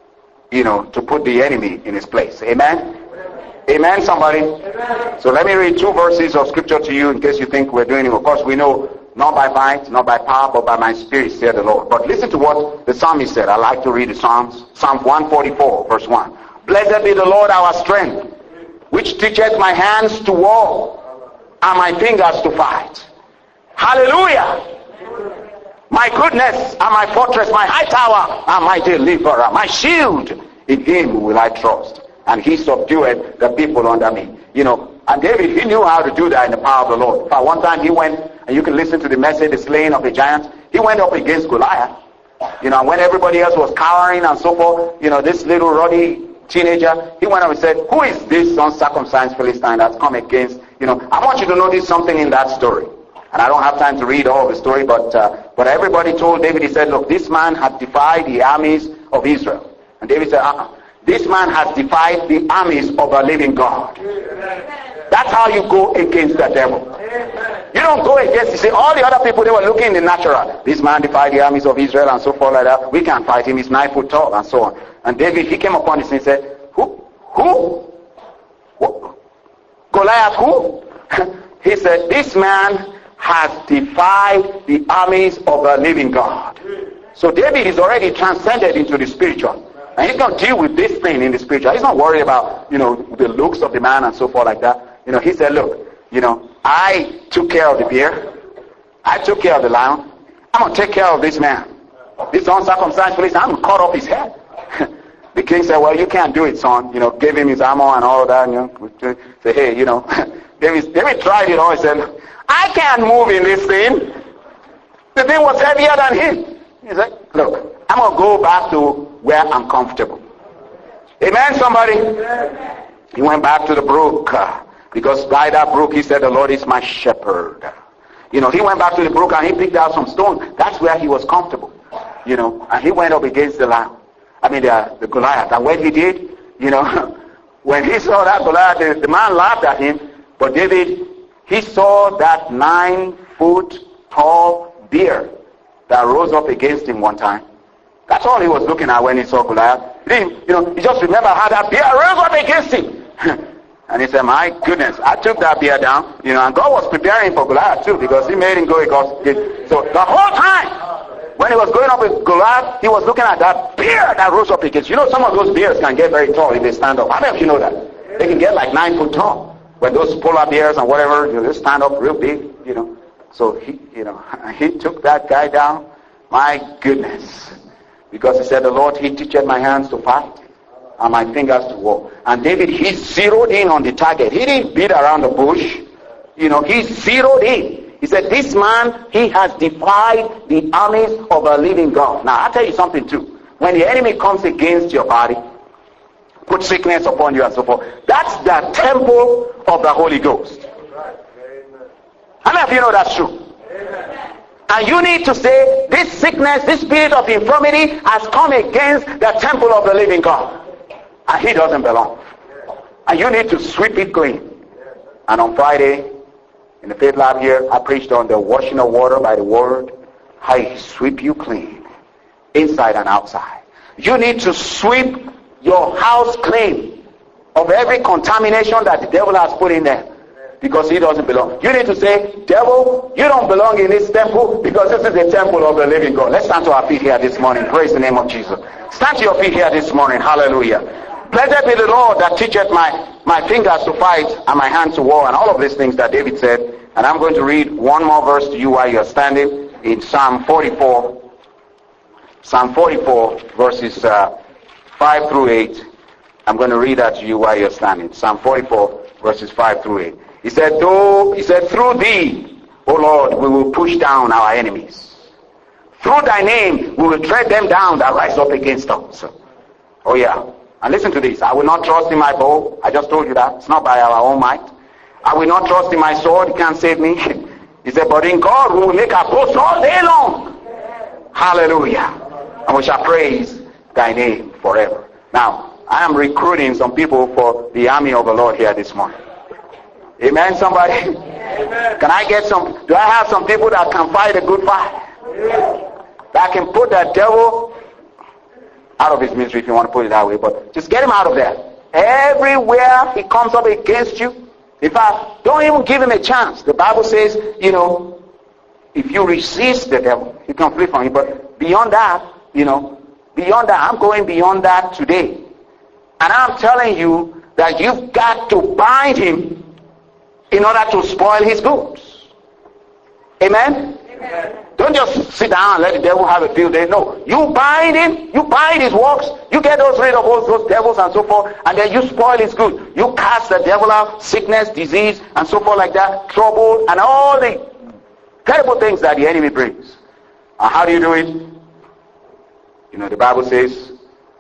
to put the enemy in his place. Amen? Amen, somebody? Amen. So let me read 2 verses of scripture to you in case you think we're doing it. Of course, we know not by might, not by power, but by my spirit, said the Lord. But listen to what the psalmist said. I like to read the Psalms. Psalm 144, verse 1. Blessed be the Lord our strength, which teacheth my hands to war, and my fingers to fight. Hallelujah! My goodness and my fortress, my high tower, and my deliverer, my shield, in him will I trust. And he subdued the people under me. And David, he knew how to do that in the power of the Lord. For one time he went, and you can listen to the message, the slaying of the giants. He went up against Goliath. And when everybody else was cowering and so forth, this little ruddy teenager, he went up and said, who is this uncircumcised Philistine that's come against, I want you to notice something in that story. And I don't have time to read all the story, but everybody told David, he said, look, this man has defied the armies of Israel. And David said, this man has defied the armies of a living God. That's how you go against the devil. You don't go against, you see, all the other people, they were looking in the natural. This man defied the armies of Israel and so forth like that. We can't fight him, he's 9 foot tall and so on. And David, he came upon this and he said, Who? What? Goliath who? He said, this man has defied the armies of the living God. So David is already transcended into the spiritual. And he's going to deal with this thing in the spiritual. He's not worried about, the looks of the man and so forth like that. He said, look, I took care of the bear. I took care of the lion. I'm going to take care of this man. This uncircumcised Philistine, I'm going to cut off his head. The king said, well, you can't do it, son. Gave him his armor and all of that. Say, hey, David tried it all. He said, I can't move in this thing. The thing was heavier than him. He said, look, I'm going to go back to where I'm comfortable. Amen, somebody? He went back to the brook. Because by that brook, he said, the Lord is my shepherd. He went back to the brook and he picked out some stones. That's where he was comfortable. And he went up against the lion. The Goliath. And when he did, when he saw that Goliath, the man laughed at him. But David, he saw that 9 foot tall bear that rose up against him one time. That's all he was looking at when he saw Goliath. He just remembered how that bear rose up against him. And he said, my goodness, I took that bear down. And God was preparing for Goliath too, because he made him go against it. So the whole time, when he was going up with Goliath, he was looking at that bear that rose up against. Some of those bears can get very tall if they stand up. How many of you know that? They can get like 9 foot tall. When those polar bears and whatever, they stand up real big, So he took that guy down. My goodness. Because he said, the Lord, he teacheth my hands to fight and my fingers to war. And David, he zeroed in on the target. He didn't beat around the bush. He zeroed in. He said, this man, he has defied the armies of a living God. Now, I'll tell you something too. When the enemy comes against your body, put sickness upon you and so forth, that's the temple of the Holy Ghost. How many of you know that's true? Amen. And you need to say, this sickness, this spirit of infirmity has come against the temple of the living God. And he doesn't belong. And you need to sweep it clean. And on Friday, in the Faith Lab here, I preached on the washing of water by the word. I sweep you clean, inside and outside. You need to sweep your house clean of every contamination that the devil has put in there. Because he doesn't belong. You need to say, devil, you don't belong in this temple because this is the temple of the living God. Let's stand to our feet here this morning. Praise the name of Jesus. Stand to your feet here this morning. Hallelujah. Blessed be the Lord that teacheth my fingers to fight and my hands to war, and all of these things that David said. And I'm going to read one more verse to you while you're standing in Psalm 44. Psalm 44 verses 5 through 8. I'm going to read that to you while you're standing. Psalm 44 verses 5 through 8. He said, through thee, O Lord, we will push down our enemies. Through thy name, we will tread them down that rise up against us. Oh yeah. And listen to this. I will not trust in my bow. I just told you that. It's not by our own might. I will not trust in my sword. He can't save me. He said, but in God we will make our boast all day long. Hallelujah. And we shall praise thy name forever. Now, I am recruiting some people for the army of the Lord here this morning. Amen, somebody? Amen. Can I get some? Do I have some people that can fight a good fight? Yeah. That can put the devil out of his misery, if you want to put it that way. But just get him out of there. Everywhere he comes up against you, in fact, don't even give him a chance. The Bible says, if you resist the devil, he can flee from you. But beyond that, I'm going beyond that today. And I'm telling you that you've got to bind him in order to spoil his goods. Amen? Amen? Don't just sit down and let the devil have a field day. No. You bind him, you bind his works, you get rid of those devils and so forth, and then you spoil his goods. You cast the devil out, sickness, disease, and so forth like that, trouble, and all the terrible things that the enemy brings. And how do you do it? The Bible says,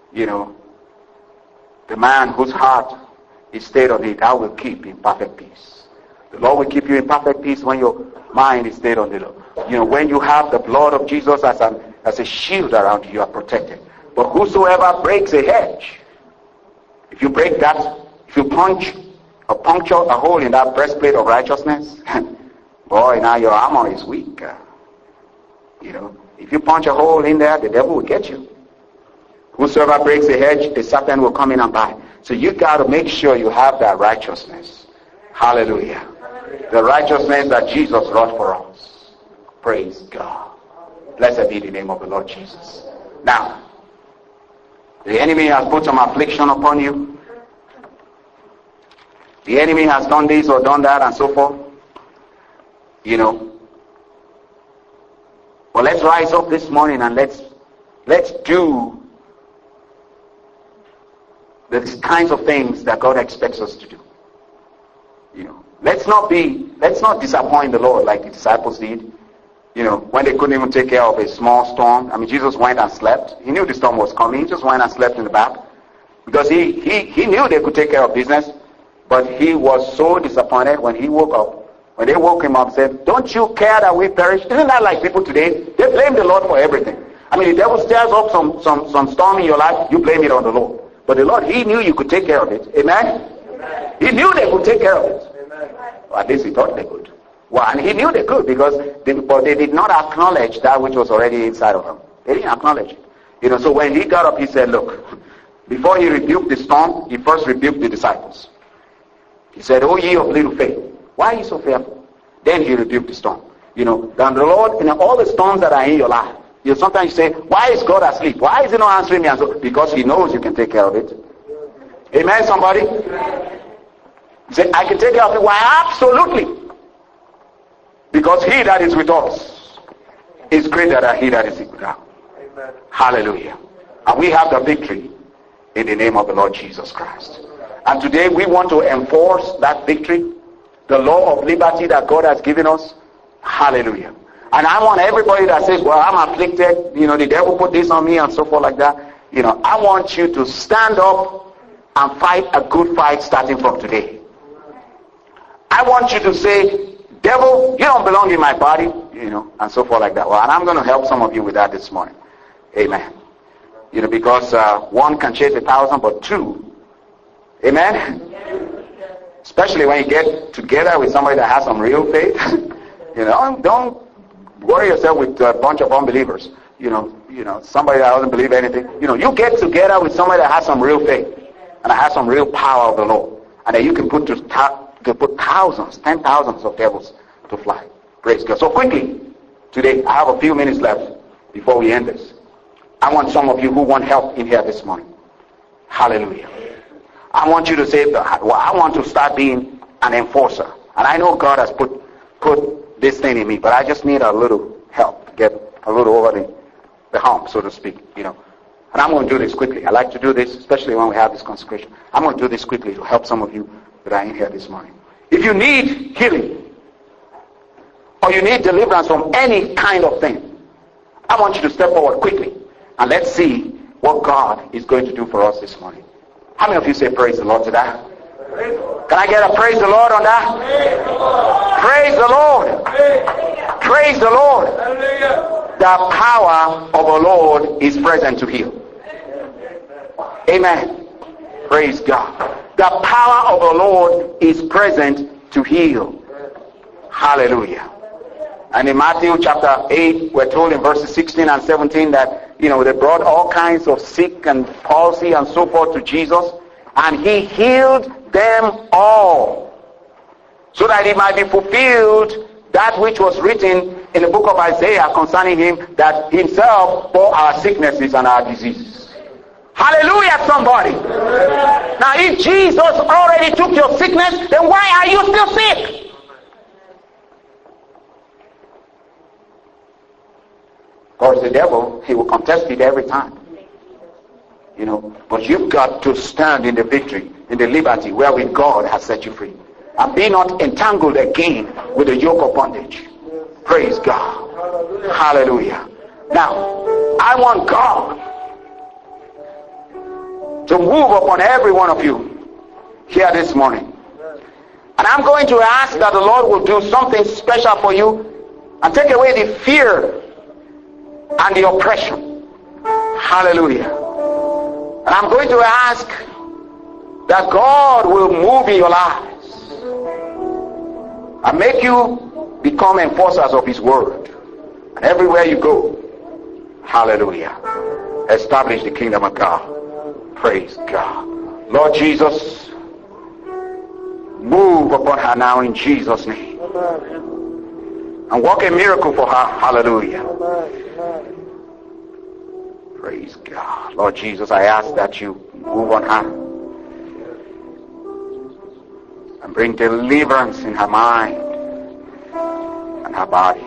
the man whose heart is stayed on it, I will keep in perfect peace. The Lord will keep you in perfect peace when your mind is stayed on the Lord. When you have the blood of Jesus as a shield around you, you are protected. But whosoever breaks a hedge, if you break that, if you punch or puncture a hole in that breastplate of righteousness, boy, now your armor is weak. If you punch a hole in there, the devil will get you. Whosoever breaks a hedge, the serpent will come in and bite. So you got to make sure you have that righteousness. Hallelujah. The righteousness that Jesus wrought for us. Praise God. Blessed be the name of the Lord Jesus. Now, the enemy has put some affliction upon you. The enemy has done this or done that and so forth. Well, let's rise up this morning and let's do the kinds of things that God expects us to do. Let's not disappoint the Lord like the disciples did. When they couldn't even take care of a small storm. Jesus went and slept. He knew the storm was coming. He just went and slept in the back. Because he knew they could take care of business. But he was so disappointed when he woke up. When they woke him up and said, don't you care that we perish? Isn't that like people today? They blame the Lord for everything. The devil stirs up some storm in your life, you blame it on the Lord. But the Lord, he knew you could take care of it. Amen? Amen. He knew they could take care of it. Or at least he thought they could. Well, and he knew they could because they did not acknowledge that which was already inside of them. They didn't acknowledge it. So when he got up, he said, look, before he rebuked the storm, he first rebuked the disciples. He said, "O ye of little faith, why are you so fearful?" Then he rebuked the storm. Then the Lord, in all the storms that are in your life, sometimes you say, why is God asleep? Why is he not answering me? And so, because he knows you can take care of it. Amen, somebody? You say, I can take care of it. Why, absolutely. Because he that is with us is greater than he that is without. Amen. Hallelujah. And we have the victory in the name of the Lord Jesus Christ. And today we want to enforce that victory, the law of liberty that God has given us. Hallelujah. And I want everybody that says, well, I'm afflicted, the devil put this on me and so forth like that. I want you to stand up and fight a good fight starting from today. I want you to say, devil, you don't belong in my body, and so forth like that. Well, and I'm going to help some of you with that this morning. Amen. Because one can chase 1,000, but two. Amen. Especially when you get together with somebody that has some real faith. Don't worry yourself with a bunch of unbelievers. Somebody that doesn't believe anything. You get together with somebody that has some real faith and that has some real power of the Lord, and then you can put thousands, 10,000s of devils to fly. Praise God. So quickly, today, I have a few minutes left before we end this. I want some of you who want help in here this morning. Hallelujah. I want you to say, well, I want to start being an enforcer. And I know God has put this thing in me, but I just need a little help to get a little over the hump, so to speak, And I'm going to do this quickly. I like to do this, especially when we have this consecration. I'm going to do this quickly to help some of you that are in here this morning. If you need healing, or you need deliverance from any kind of thing, I want you to step forward quickly, and let's see what God is going to do for us this morning. How many of you say praise the Lord to that? Can I get a praise the Lord on that? Praise the Lord. Praise the Lord. The power of the Lord is present to heal. Amen. Praise God. The power of the Lord is present to heal. Hallelujah. And in Matthew chapter 8, we're told in verses 16 and 17 that, they brought all kinds of sick and palsy and so forth to Jesus, and he healed them all, so that it might be fulfilled that which was written in the book of Isaiah concerning him, that himself bore our sicknesses and our diseases. Hallelujah, somebody. Now, if Jesus already took your sickness, then why are you still sick? Of course, the devil, he will contest it every time. But you've got to stand in the victory, in the liberty wherewith God has set you free. And be not entangled again with the yoke of bondage. Praise God. Hallelujah. Now, I want God to move upon every one of you here this morning. And I'm going to ask that the Lord will do something special for you and take away the fear and the oppression. Hallelujah. And I'm going to ask that God will move in your lives and make you become enforcers of his word. And everywhere you go, hallelujah, establish the kingdom of God. Praise God. Lord Jesus, move upon her now in Jesus' name. And work a miracle for her. Hallelujah. Praise God. Lord Jesus, I ask that you move on her and bring deliverance in her mind and her body.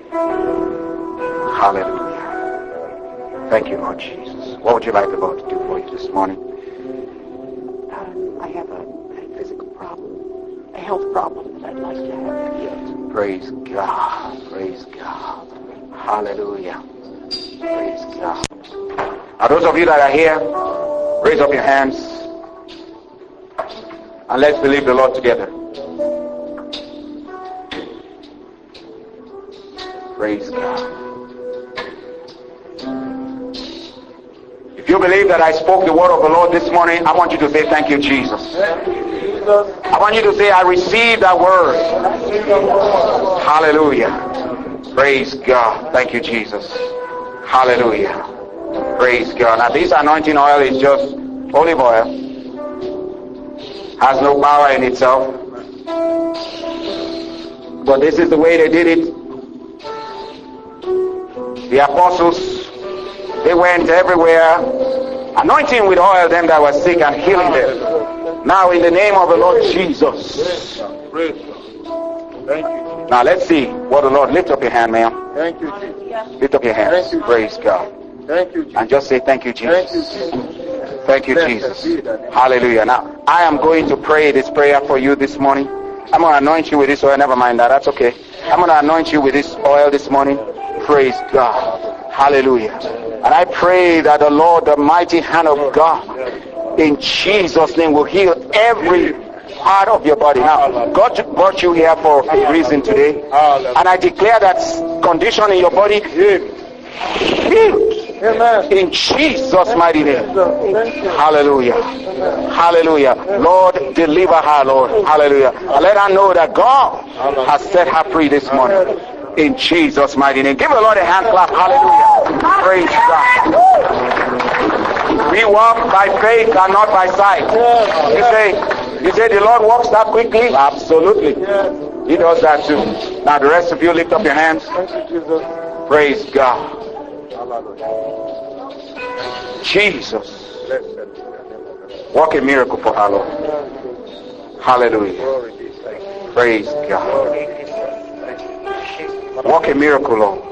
Hallelujah. Thank you, Lord Jesus. What would you like the Lord to do for you this morning? I have a physical problem, a health problem that I'd like to have healed. Praise God. Praise God. Hallelujah. Praise God. Now those of you that are here, raise up your hands and let's believe the Lord together. Praise God. If you believe that I spoke the word of the Lord this morning, I want you to say thank you, Jesus. I want you to say I received that word. Hallelujah. Praise God. Thank you, Jesus. Hallelujah. Praise God. Now this anointing oil is just olive oil. Has no power in itself. But this is the way they did it. The apostles, they went everywhere, anointing with oil them that were sick and healing them. Now in the name of the Lord Jesus. Thank you, Jesus. Now let's see what the Lord. Lift up your hand, ma'am. Thank you, Jesus. Lift up your hands. Thank you, Praise God. Thank you, Jesus. And just say thank you, Thank you, Jesus. Jesus. Thank you, Jesus. Hallelujah. Now, I am going to pray this prayer for you this morning. I'm going to anoint you with this oil. Never mind that. That's okay. I'm going to anoint you with this oil this morning. Praise God. Hallelujah. And I pray that the Lord, the mighty hand of God, in Jesus' name, will heal every part of your body. Now, God brought you here for a reason today. And I declare that condition in your body healed. Amen. In Jesus' mighty name. Hallelujah. Hallelujah. Lord, deliver her, Lord. Hallelujah. And let her know that God has set her free this morning. In Jesus' mighty name. Give the Lord a hand clap. Hallelujah. Praise God. We walk by faith and not by sight. You say the Lord walks that quickly? Absolutely. He does that too. Now the rest of you lift up your hands. Praise God. Jesus. Walk a miracle for her, Lord. Hallelujah. Praise God. Walk a miracle, Lord.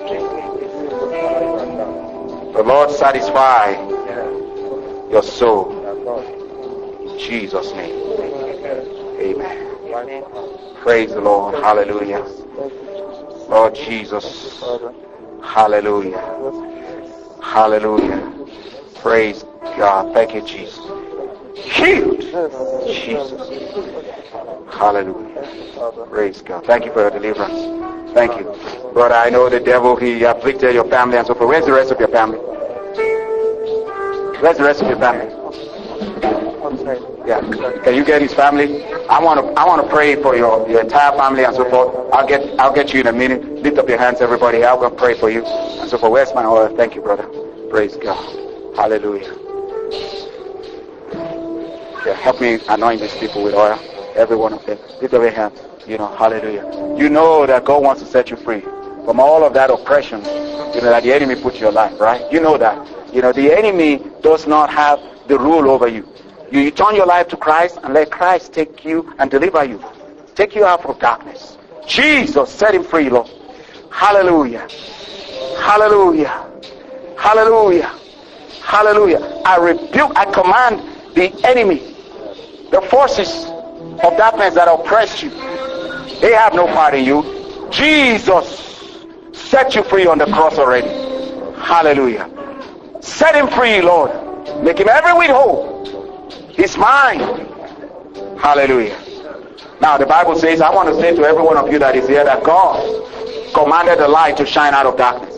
The Lord satisfy your soul. In Jesus' name. Amen. Praise the Lord. Hallelujah. Lord Jesus. Hallelujah. Hallelujah. Praise God. Thank you, Jesus. Healed. Jesus. Hallelujah. Praise God. Thank you for your deliverance. Thank you. Brother, I know the devil, he afflicted your family and so forth. Where's the rest of your family? Where's the rest of your family? Yeah. Can you get his family? I want to pray for your entire family and so forth. I'll get you in a minute. Lift up your hands, everybody. I'm going to pray for you and so forth. Where's my oil? Thank you, brother. Praise God. Hallelujah. Yeah, help me anoint these people with oil. Every one of them. Lift up your hands. Hallelujah. You know that God wants to set you free from all of that oppression, that the enemy put in your life, right? You know that. The enemy does not have the rule over you. You turn your life to Christ and let Christ take you and deliver you. Take you out of darkness. Jesus, set him free, Lord. Hallelujah. Hallelujah. Hallelujah. Hallelujah. I command the enemy, the forces of darkness that oppress you. They have no part in you. Jesus set you free on the cross already. Hallelujah. Set him free, Lord. Make him every whit whole. He's mine. Hallelujah. Now the Bible says, I want to say to every one of you that is here that God commanded the light to shine out of darkness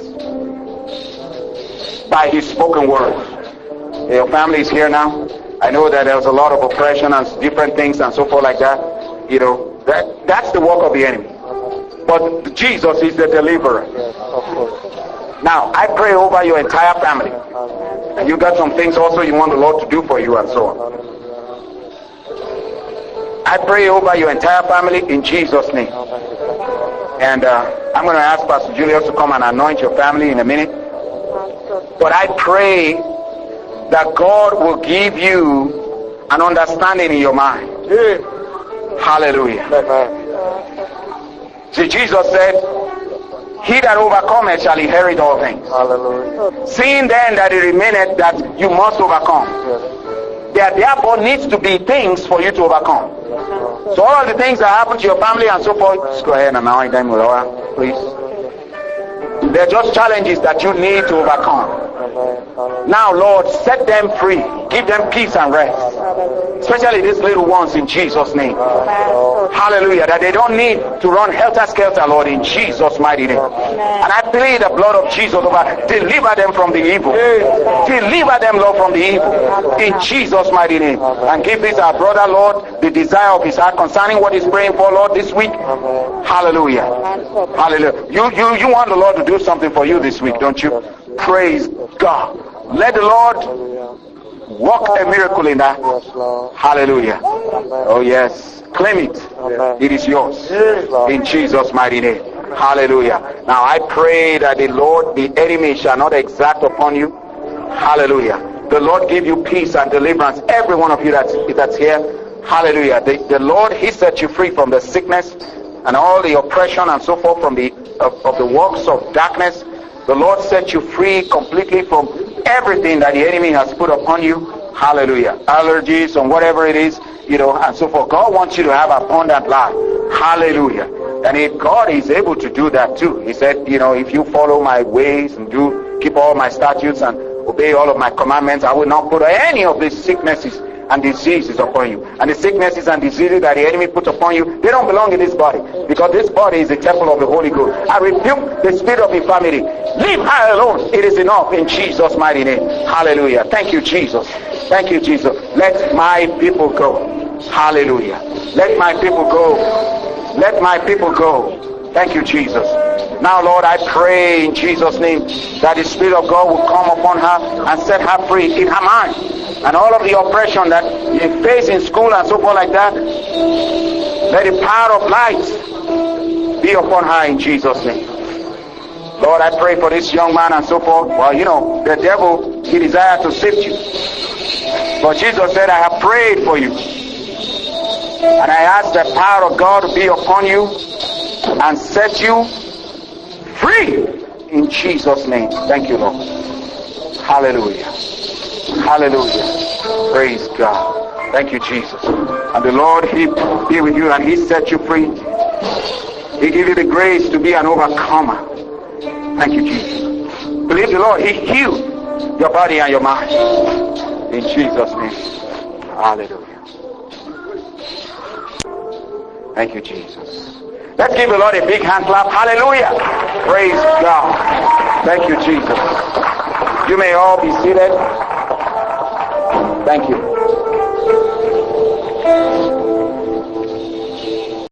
by his spoken word. Your family is here now. I know that there's a lot of oppression and different things and so forth like that. That's the work of the enemy. But Jesus is the deliverer. Now, I pray over your entire family. And you got some things also you want the Lord to do for you and so on. I pray over your entire family in Jesus' name. And I'm going to ask Pastor Julius to come and anoint your family in a minute. But I pray that God will give you an understanding in your mind. Hallelujah. See, Jesus said, he that overcometh shall inherit all things. Hallelujah. Seeing then that it remaineth that you must overcome, there therefore needs to be things for you to overcome. So all of the things that happen to your family and so forth, just go ahead and anoint them with oil, please. They're just challenges that you need to overcome. Now, Lord, set them free. Give them peace and rest. Especially these little ones in Jesus' name. Hallelujah. That they don't need to run helter-skelter, Lord, in Jesus' mighty name. And I plead the blood of Jesus over. Deliver them from the evil. Deliver them, Lord, from the evil. In Jesus' mighty name. And give this our brother, Lord, the desire of his heart concerning what he's praying for, Lord, this week. Hallelujah. Hallelujah. You want the Lord to do something for you this week, don't you? Praise God. Let the Lord work a miracle in that. Hallelujah. Oh yes. Claim it. It is yours. In Jesus' mighty name. Hallelujah. Now I pray that the enemy shall not exact upon you. Hallelujah. The Lord give you peace and deliverance. Every one of you that's here. Hallelujah. The Lord, he set you free from the sickness and all the oppression and so forth from the of the works of darkness. The Lord set you free completely from everything that the enemy has put upon you. Hallelujah. Allergies and whatever it is, and so forth. God wants you to have abundant life. Hallelujah. And if God is able to do that too. He said, if you follow my ways and keep all my statutes and obey all of my commandments, I will not put any of these sicknesses and diseases upon you. And the sicknesses and diseases that the enemy put upon you, they don't belong in this body, because this body is the temple of the Holy Ghost. I rebuke the spirit of infirmity. Leave her alone. It is enough in Jesus' mighty name. Hallelujah. Thank you, Jesus. Thank you, Jesus. Let my people go. Hallelujah. Let my people go. Let my people go. Thank you, Jesus. Now, Lord, I pray in Jesus' name that the Spirit of God will come upon her and set her free in her mind. And all of the oppression that you face in school and so forth like that, let the power of light be upon her in Jesus' name. Lord, I pray for this young man and so forth. Well, the devil, he desired to sift you. But Jesus said, I have prayed for you. And I ask the power of God to be upon you and set you free in Jesus' name. Thank you, Lord. Hallelujah. Hallelujah. Praise God. Thank you, Jesus. And the Lord, he be with you and he set you free. He give you the grace to be an overcomer. Thank you, Jesus. Believe the Lord. He healed your body and your mind. In Jesus' name. Hallelujah. Thank you, Jesus. Let's give the Lord a big hand clap. Hallelujah. Praise God. Thank you, Jesus. You may all be seated. Thank you.